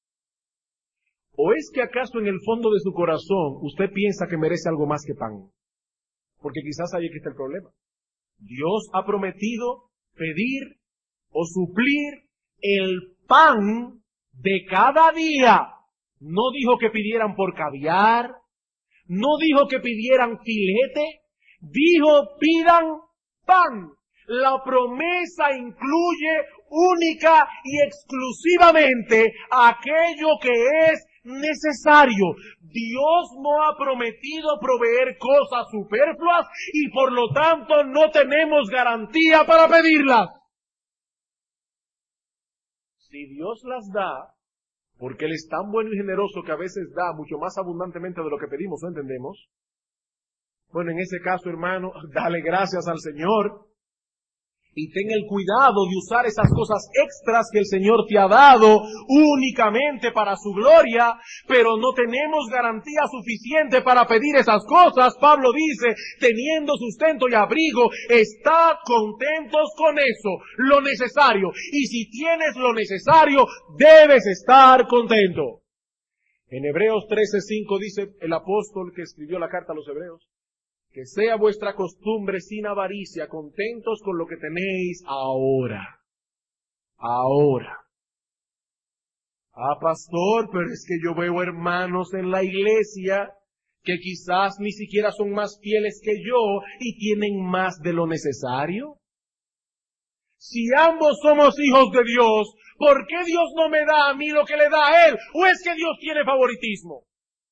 ¿O es que acaso en el fondo de su corazón usted piensa que merece algo más que pan? Porque quizás ahí está el problema. Dios ha prometido pedir o suplir el pan de cada día. No dijo que pidieran por caviar, no dijo que pidieran filete, dijo pidan pan. La promesa incluye única y exclusivamente aquello que es necesario. Dios no ha prometido proveer cosas superfluas y por lo tanto no tenemos garantía para pedirlas. Si Dios las da, porque Él es tan bueno y generoso que a veces da mucho más abundantemente de lo que pedimos o entendemos. Bueno, en ese caso, hermano, dale gracias al Señor y ten el cuidado de usar esas cosas extras que el Señor te ha dado únicamente para su gloria, pero no tenemos garantía suficiente para pedir esas cosas. Pablo dice, teniendo sustento y abrigo, estad contentos con eso, lo necesario. Y si tienes lo necesario, debes estar contento. En Hebreos 13:5 dice el apóstol que escribió la carta a los Hebreos, que sea vuestra costumbre sin avaricia, contentos con lo que tenéis ahora. Ahora. Ah, pastor, pero es que yo veo hermanos en la iglesia que quizás ni siquiera son más fieles que yo y tienen más de lo necesario. Si ambos somos hijos de Dios, ¿por qué Dios no me da a mí lo que le da a Él? ¿O es que Dios tiene favoritismo?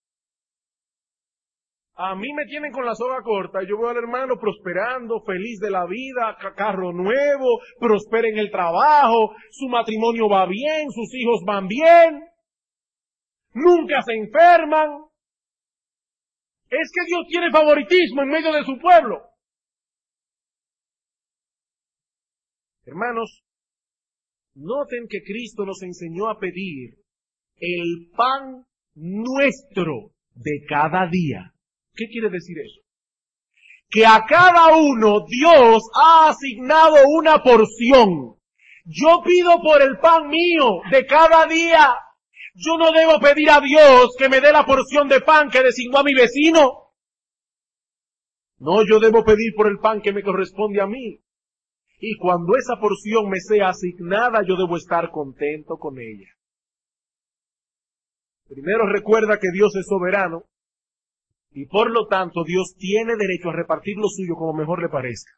A mí me tienen con la soga corta, yo veo al hermano prosperando, feliz de la vida, carro nuevo, prospera en el trabajo, su matrimonio va bien, sus hijos van bien, nunca se enferman. Es que Dios tiene favoritismo en medio de su pueblo. Hermanos, noten que Cristo nos enseñó a pedir el pan nuestro de cada día. ¿Qué quiere decir eso? Que a cada uno Dios ha asignado una porción. Yo pido por el pan mío de cada día. Yo no debo pedir a Dios que me dé la porción de pan que designó a mi vecino. No, yo debo pedir por el pan que me corresponde a mí. Y cuando esa porción me sea asignada, yo debo estar contento con ella. Primero recuerda que Dios es soberano. Y por lo tanto, Dios tiene derecho a repartir lo suyo como mejor le parezca.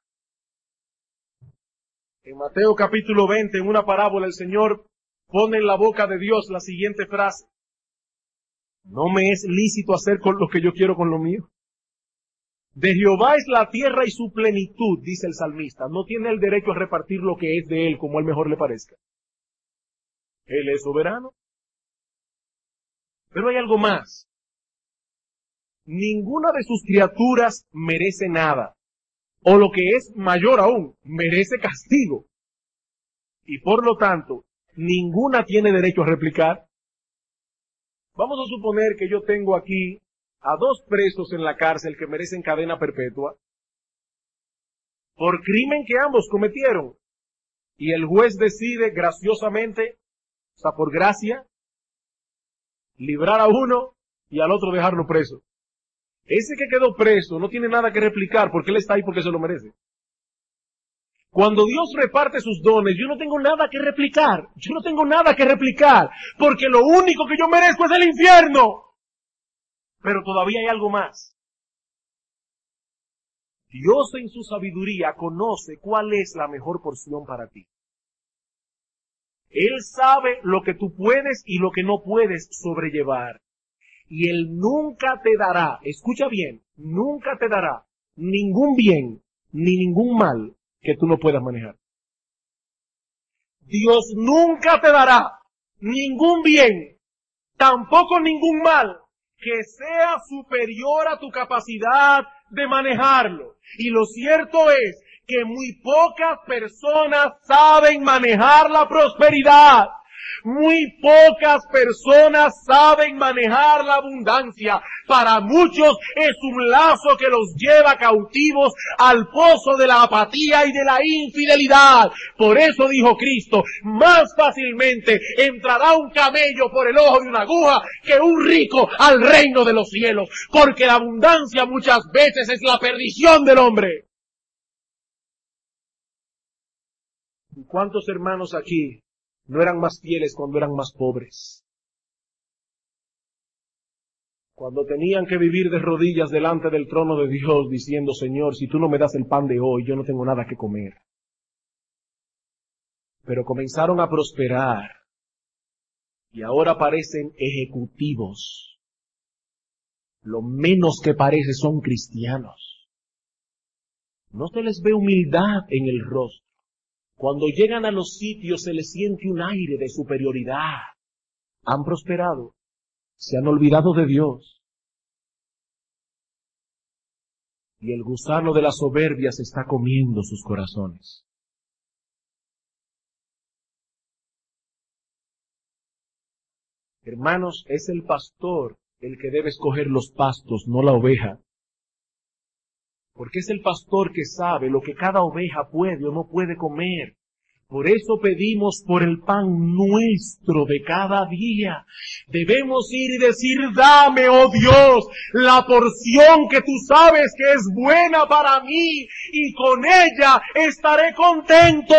En Mateo capítulo 20, en una parábola, el Señor pone en la boca de Dios la siguiente frase. No me es lícito hacer con lo que yo quiero con lo mío. De Jehová es la tierra y su plenitud, dice el salmista. No tiene el derecho a repartir lo que es de Él como a Él mejor le parezca. Él es soberano. Pero hay algo más. Ninguna de sus criaturas merece nada. O lo que es mayor aún, merece castigo. Y por lo tanto, ninguna tiene derecho a replicar. Vamos a suponer que yo tengo aquí a 2 presos en la cárcel que merecen cadena perpetua por crimen que ambos cometieron. Y el juez decide graciosamente, o sea, por gracia, librar a uno y al otro dejarlo preso. Ese que quedó preso no tiene nada que replicar porque él está ahí porque se lo merece. Cuando Dios reparte sus dones, yo no tengo nada que replicar. Yo no tengo nada que replicar porque lo único que yo merezco es el infierno. Pero todavía hay algo más. Dios en su sabiduría conoce cuál es la mejor porción para ti. Él sabe lo que tú puedes y lo que no puedes sobrellevar. Y Él nunca te dará, escucha bien, nunca te dará ningún bien ni ningún mal que tú no puedas manejar. Dios nunca te dará ningún bien, tampoco ningún mal que sea superior a tu capacidad de manejarlo. Y lo cierto es que muy pocas personas saben manejar la prosperidad. Muy pocas personas saben manejar la abundancia. Para muchos es un lazo que los lleva cautivos al pozo de la apatía y de la infidelidad. Por eso dijo Cristo, más fácilmente entrará un camello por el ojo de una aguja que un rico al reino de los cielos. Porque la abundancia muchas veces es la perdición del hombre. ¿Y cuántos hermanos aquí no eran más fieles cuando eran más pobres? Cuando tenían que vivir de rodillas delante del trono de Dios diciendo, Señor, si tú no me das el pan de hoy, yo no tengo nada que comer. Pero comenzaron a prosperar y ahora parecen ejecutivos. Lo menos que parece son cristianos. No se les ve humildad en el rostro. Cuando llegan a los sitios se les siente un aire de superioridad. han prosperado, se han olvidado de Dios. Y el gusano de la soberbia se está comiendo sus corazones. Hermanos, es el pastor el que debe escoger los pastos, no la oveja. Porque es el pastor que sabe lo que cada oveja puede o no puede comer. Por eso pedimos por el pan nuestro de cada día. Debemos ir y decir, dame, oh Dios, la porción que tú sabes que es buena para mí, y con ella estaré contento.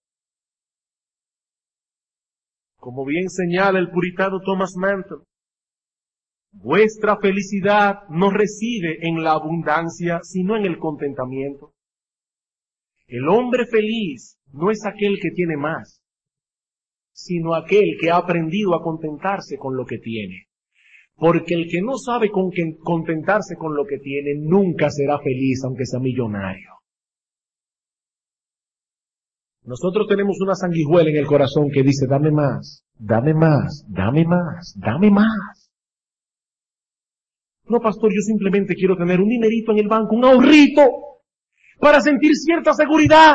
Como bien señala el puritano Thomas Manton, vuestra felicidad no reside en la abundancia, sino en el contentamiento. El hombre feliz no es aquel que tiene más, sino aquel que ha aprendido a contentarse con lo que tiene. Porque el que no sabe contentarse con lo que tiene, nunca será feliz, aunque sea millonario. Nosotros tenemos una sanguijuela en el corazón que dice, dame más, dame más, dame más, dame más. No, pastor, yo simplemente quiero tener un dinerito en el banco, un ahorrito, para sentir cierta seguridad.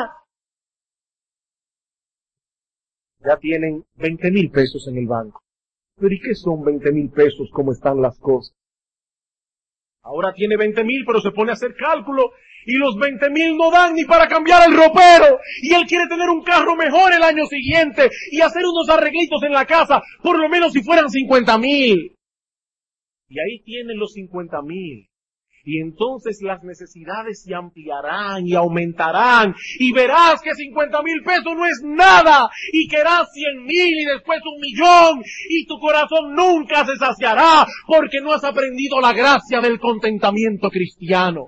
Ya tienen 20,000 pesos en el banco. Pero ¿y qué son 20,000 pesos? ¿Cómo están las cosas? Ahora tiene 20,000, pero se pone a hacer cálculo, y los 20,000 no dan ni para cambiar el ropero, y él quiere tener un carro mejor el año siguiente, y hacer unos arreglitos en la casa, por lo menos si fueran 50,000. Y ahí tienen los 50,000. Y entonces las necesidades se ampliarán y aumentarán, y verás que 50,000 pesos no es nada, y querrás 100,000 y después 1,000,000, y tu corazón nunca se saciará, porque no has aprendido la gracia del contentamiento cristiano.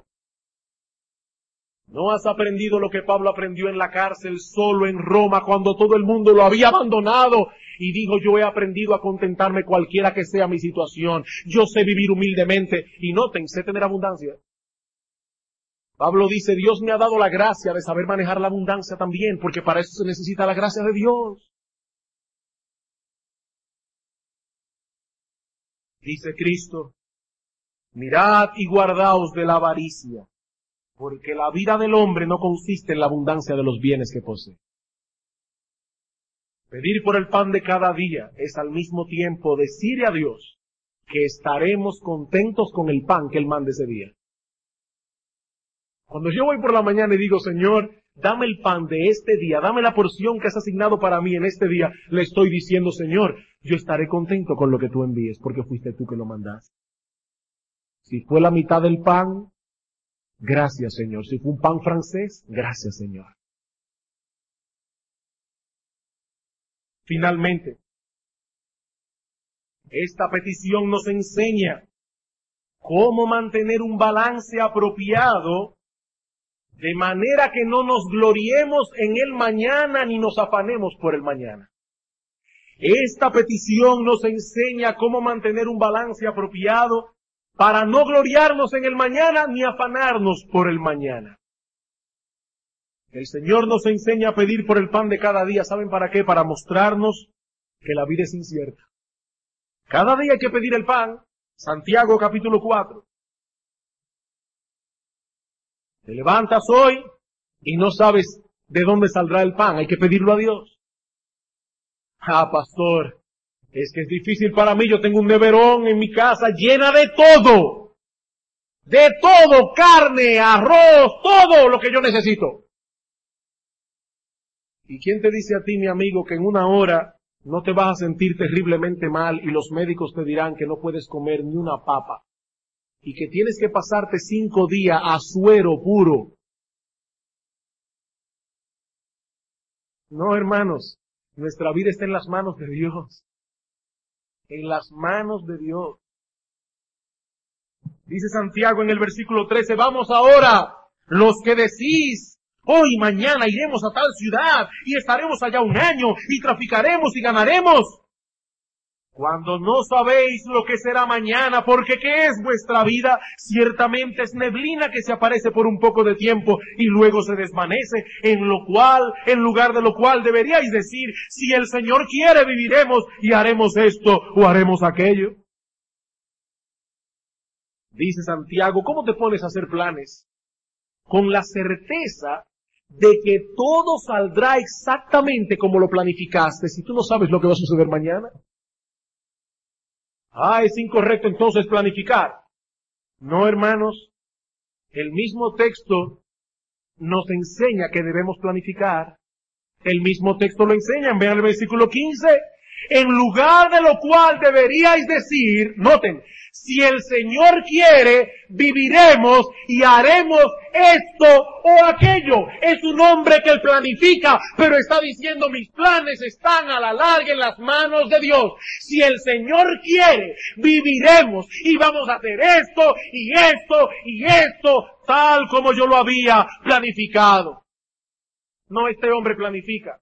No has aprendido lo que Pablo aprendió en la cárcel solo en Roma, cuando todo el mundo lo había abandonado, y dijo, yo he aprendido a contentarme cualquiera que sea mi situación. Yo sé vivir humildemente, y noten, sé tener abundancia. Pablo dice, Dios me ha dado la gracia de saber manejar la abundancia también, porque para eso se necesita la gracia de Dios. Dice Cristo, mirad y guardaos de la avaricia, porque la vida del hombre no consiste en la abundancia de los bienes que posee. Pedir por el pan de cada día es al mismo tiempo decirle a Dios que estaremos contentos con el pan que Él mande ese día. Cuando yo voy por la mañana y digo, Señor, dame el pan de este día, dame la porción que has asignado para mí en este día, le estoy diciendo, Señor, yo estaré contento con lo que tú envíes, porque fuiste tú que lo mandaste. Si fue la mitad del pan, gracias, Señor. Si fue un pan francés, gracias, Señor. Finalmente, esta petición nos enseña cómo mantener un balance apropiado de manera que no nos gloriemos en el mañana ni nos afanemos por el mañana. Esta petición nos enseña cómo mantener un balance apropiado para no gloriarnos en el mañana ni afanarnos por el mañana. El Señor nos enseña a pedir por el pan de cada día. ¿Saben para qué? Para mostrarnos que la vida es incierta. Cada día hay que pedir el pan. Santiago capítulo 4. Te levantas hoy y no sabes de dónde saldrá el pan. Hay que pedirlo a Dios. Ah, pastor, es que es difícil para mí. Yo tengo un neverón en mi casa llena de todo. De todo, carne, arroz, todo lo que yo necesito. ¿Y quién te dice a ti, mi amigo, que en una hora no te vas a sentir terriblemente mal y los médicos te dirán que no puedes comer ni una papa y que tienes que pasarte 5 días a suero puro? No, hermanos, nuestra vida está en las manos de Dios. En las manos de Dios. Dice Santiago en el versículo 13, vamos ahora, los que decís, hoy, mañana iremos a tal ciudad y estaremos allá 1 año y traficaremos y ganaremos. Cuando no sabéis lo que será mañana, porque ¿qué es vuestra vida? Ciertamente es neblina que se aparece por un poco de tiempo y luego se desvanece, en lugar de lo cual deberíais decir, si el Señor quiere viviremos y haremos esto o haremos aquello. Dice Santiago, ¿cómo te pones a hacer planes? Con la certeza de que todo saldrá exactamente como lo planificaste, si tú no sabes lo que va a suceder mañana. Es incorrecto entonces planificar. No, hermanos, el mismo texto nos enseña que debemos planificar. El mismo texto lo enseña, vean el versículo 15. En lugar de lo cual deberíais decir, noten, si el Señor quiere, viviremos y haremos esto o aquello. Es un hombre que planifica, pero está diciendo mis planes están a la larga en las manos de Dios. Si el Señor quiere, viviremos y vamos a hacer esto y esto y esto, tal como yo lo había planificado. No, este hombre planifica.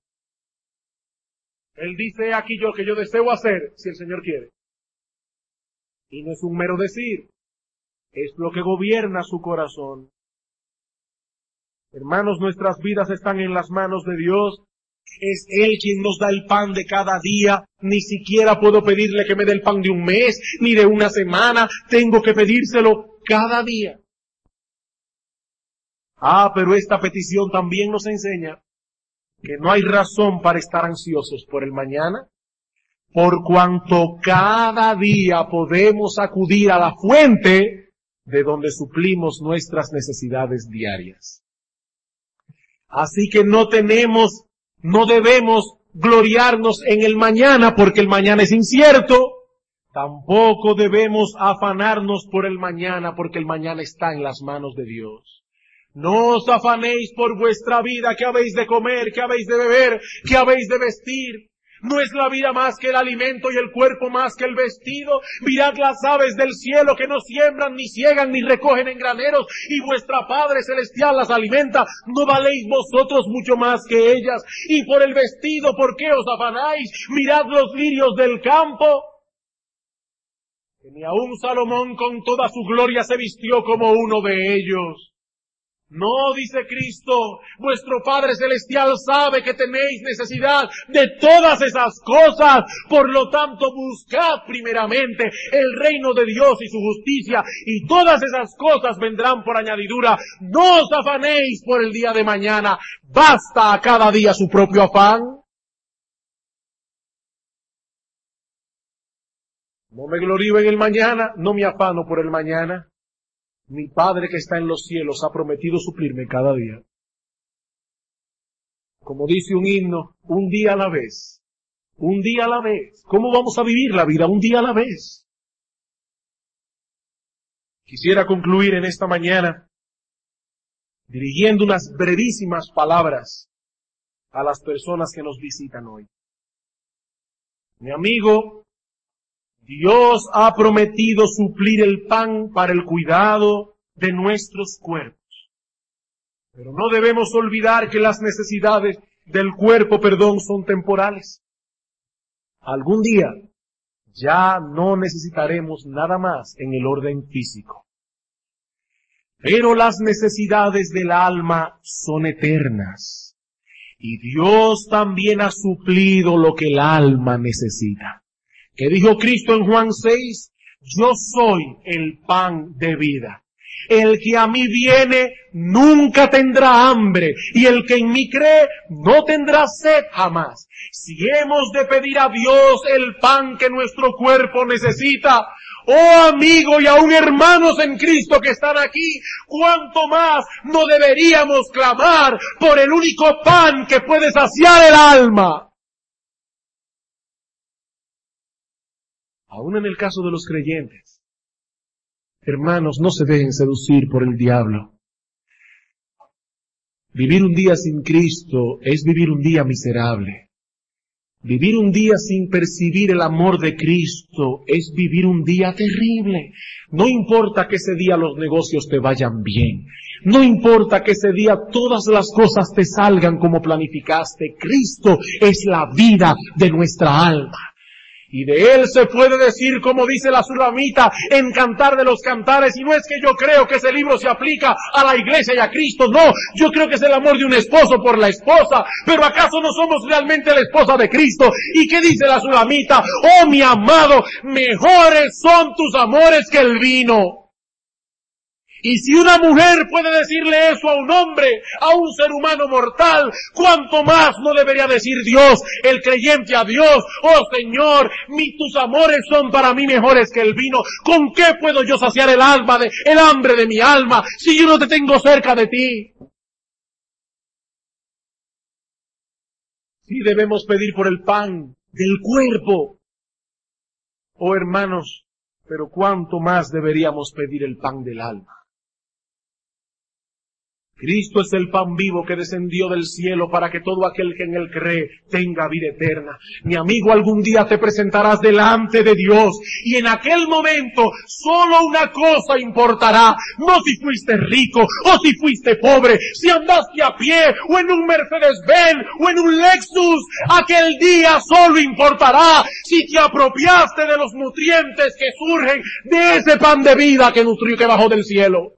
Él dice aquí lo que yo deseo hacer, si el Señor quiere. Y no es un mero decir, es lo que gobierna su corazón. Hermanos, nuestras vidas están en las manos de Dios. Es Él quien nos da el pan de cada día. Ni siquiera puedo pedirle que me dé el pan de un mes, ni de una semana. Tengo que pedírselo cada día. Pero esta petición también nos enseña que no hay razón para estar ansiosos por el mañana, por cuanto cada día podemos acudir a la fuente de donde suplimos nuestras necesidades diarias. Así que no debemos gloriarnos en el mañana porque el mañana es incierto, tampoco debemos afanarnos por el mañana porque el mañana está en las manos de Dios. No os afanéis por vuestra vida, qué habéis de comer, qué habéis de beber, qué habéis de vestir. ¿No es la vida más que el alimento y el cuerpo más que el vestido? Mirad las aves del cielo que no siembran, ni ciegan, ni recogen en graneros, y vuestra Padre Celestial las alimenta. ¿No valéis vosotros mucho más que ellas? Y por el vestido, ¿por qué os afanáis? Mirad los lirios del campo, que ni aun Salomón con toda su gloria se vistió como uno de ellos. No, dice Cristo, vuestro Padre Celestial sabe que tenéis necesidad de todas esas cosas. Por lo tanto, buscad primeramente el reino de Dios y su justicia, y todas esas cosas vendrán por añadidura. No os afanéis por el día de mañana. Basta a cada día su propio afán. No me glorío en el mañana, no me afano por el mañana. Mi Padre que está en los cielos ha prometido suplirme cada día. Como dice un himno, un día a la vez. Un día a la vez. ¿Cómo vamos a vivir la vida? Un día a la vez. Quisiera concluir en esta mañana dirigiendo unas brevísimas palabras a las personas que nos visitan hoy. Mi amigo, Dios ha prometido suplir el pan para el cuidado de nuestros cuerpos. Pero no debemos olvidar que las necesidades del cuerpo, son temporales. Algún día ya no necesitaremos nada más en el orden físico. Pero las necesidades del alma son eternas. Y Dios también ha suplido lo que el alma necesita. Que dijo Cristo en Juan 6, yo soy el pan de vida. El que a mí viene nunca tendrá hambre, y el que en mí cree no tendrá sed jamás. Si hemos de pedir a Dios el pan que nuestro cuerpo necesita, oh amigo y aún hermanos en Cristo que están aquí, cuánto más no deberíamos clamar por el único pan que puede saciar el alma. Aún en el caso de los creyentes, hermanos, no se dejen seducir por el diablo. Vivir un día sin Cristo es vivir un día miserable. Vivir un día sin percibir el amor de Cristo es vivir un día terrible. No importa que ese día los negocios te vayan bien. No importa que ese día todas las cosas te salgan como planificaste. Cristo es la vida de nuestra alma. Y de él se puede decir, como dice la Sulamita, en Cantar de los Cantares, y no es que yo creo que ese libro se aplica a la iglesia y a Cristo, no, yo creo que es el amor de un esposo por la esposa, pero ¿acaso no somos realmente la esposa de Cristo? ¿Y qué dice la Sulamita? Oh mi amado, mejores son tus amores que el vino. Y si una mujer puede decirle eso a un hombre, a un ser humano mortal, ¿cuánto más no debería decir Dios, el creyente a Dios? Oh Señor, tus amores son para mí mejores que el vino. ¿Con qué puedo yo saciar el hambre de mi alma si yo no te tengo cerca de ti? Sí debemos pedir por el pan del cuerpo. Oh hermanos, pero ¿cuánto más deberíamos pedir el pan del alma? Cristo es el pan vivo que descendió del cielo para que todo aquel que en él cree tenga vida eterna. Mi amigo, algún día te presentarás delante de Dios y en aquel momento solo una cosa importará. No si fuiste rico o si fuiste pobre, si andaste a pie o en un Mercedes-Benz o en un Lexus. Aquel día solo importará si te apropiaste de los nutrientes que surgen de ese pan de vida que bajó del cielo.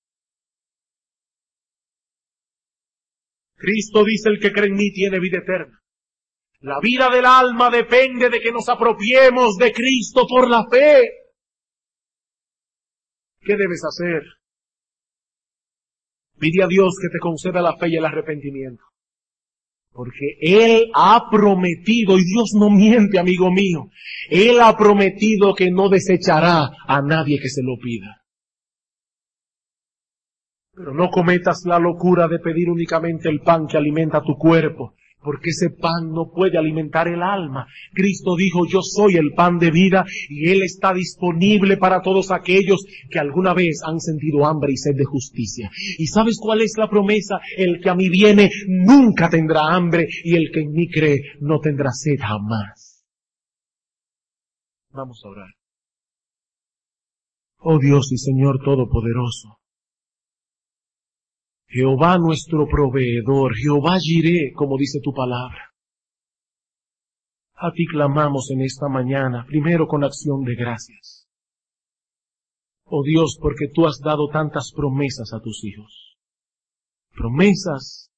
Cristo dice, el que cree en mí tiene vida eterna. La vida del alma depende de que nos apropiemos de Cristo por la fe. ¿Qué debes hacer? Pide a Dios que te conceda la fe y el arrepentimiento. Porque Él ha prometido, y Dios no miente, amigo mío, Él ha prometido que no desechará a nadie que se lo pida. Pero no cometas la locura de pedir únicamente el pan que alimenta tu cuerpo, porque ese pan no puede alimentar el alma. Cristo dijo, yo soy el pan de vida, y Él está disponible para todos aquellos que alguna vez han sentido hambre y sed de justicia. ¿Y sabes cuál es la promesa? El que a mí viene nunca tendrá hambre, y el que en mí cree no tendrá sed jamás. Vamos a orar. Oh Dios y Señor Todopoderoso, Jehová nuestro proveedor, Jehová Jireh, como dice tu palabra. A ti clamamos en esta mañana, primero con acción de gracias. Oh Dios, porque tú has dado tantas promesas a tus hijos. Promesas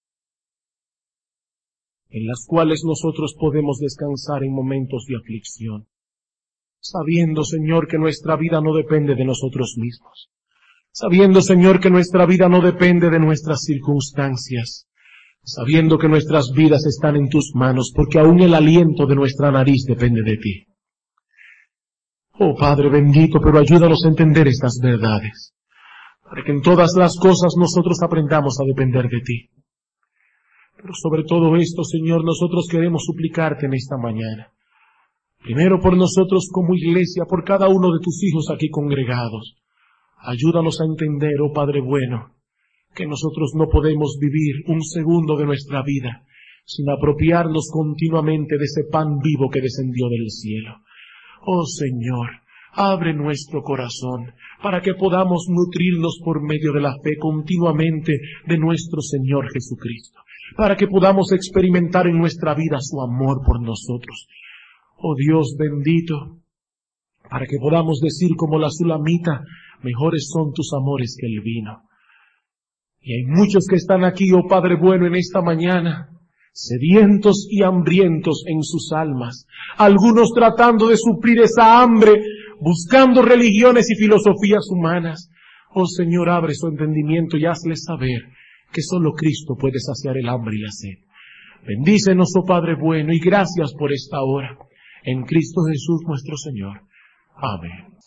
en las cuales nosotros podemos descansar en momentos de aflicción, sabiendo, Señor, que nuestra vida no depende de nosotros mismos. Sabiendo, Señor, que nuestra vida no depende de nuestras circunstancias. Sabiendo que nuestras vidas están en tus manos, porque aún el aliento de nuestra nariz depende de ti. Oh Padre bendito, pero ayúdanos a entender estas verdades, para que en todas las cosas nosotros aprendamos a depender de ti. Pero sobre todo esto, Señor, nosotros queremos suplicarte en esta mañana. Primero por nosotros como iglesia, por cada uno de tus hijos aquí congregados. Ayúdanos a entender, oh Padre bueno, que nosotros no podemos vivir un segundo de nuestra vida sin apropiarnos continuamente de ese pan vivo que descendió del cielo. Oh Señor, abre nuestro corazón para que podamos nutrirnos por medio de la fe continuamente de nuestro Señor Jesucristo, para que podamos experimentar en nuestra vida su amor por nosotros. Oh Dios bendito, para que podamos decir como la Sulamita, mejores son tus amores que el vino. Y hay muchos que están aquí, oh Padre bueno, en esta mañana, sedientos y hambrientos en sus almas, algunos tratando de suplir esa hambre, buscando religiones y filosofías humanas. Oh Señor, abre su entendimiento y hazles saber que solo Cristo puede saciar el hambre y la sed. Bendícenos, oh Padre bueno, y gracias por esta hora. En Cristo Jesús nuestro Señor. Amén.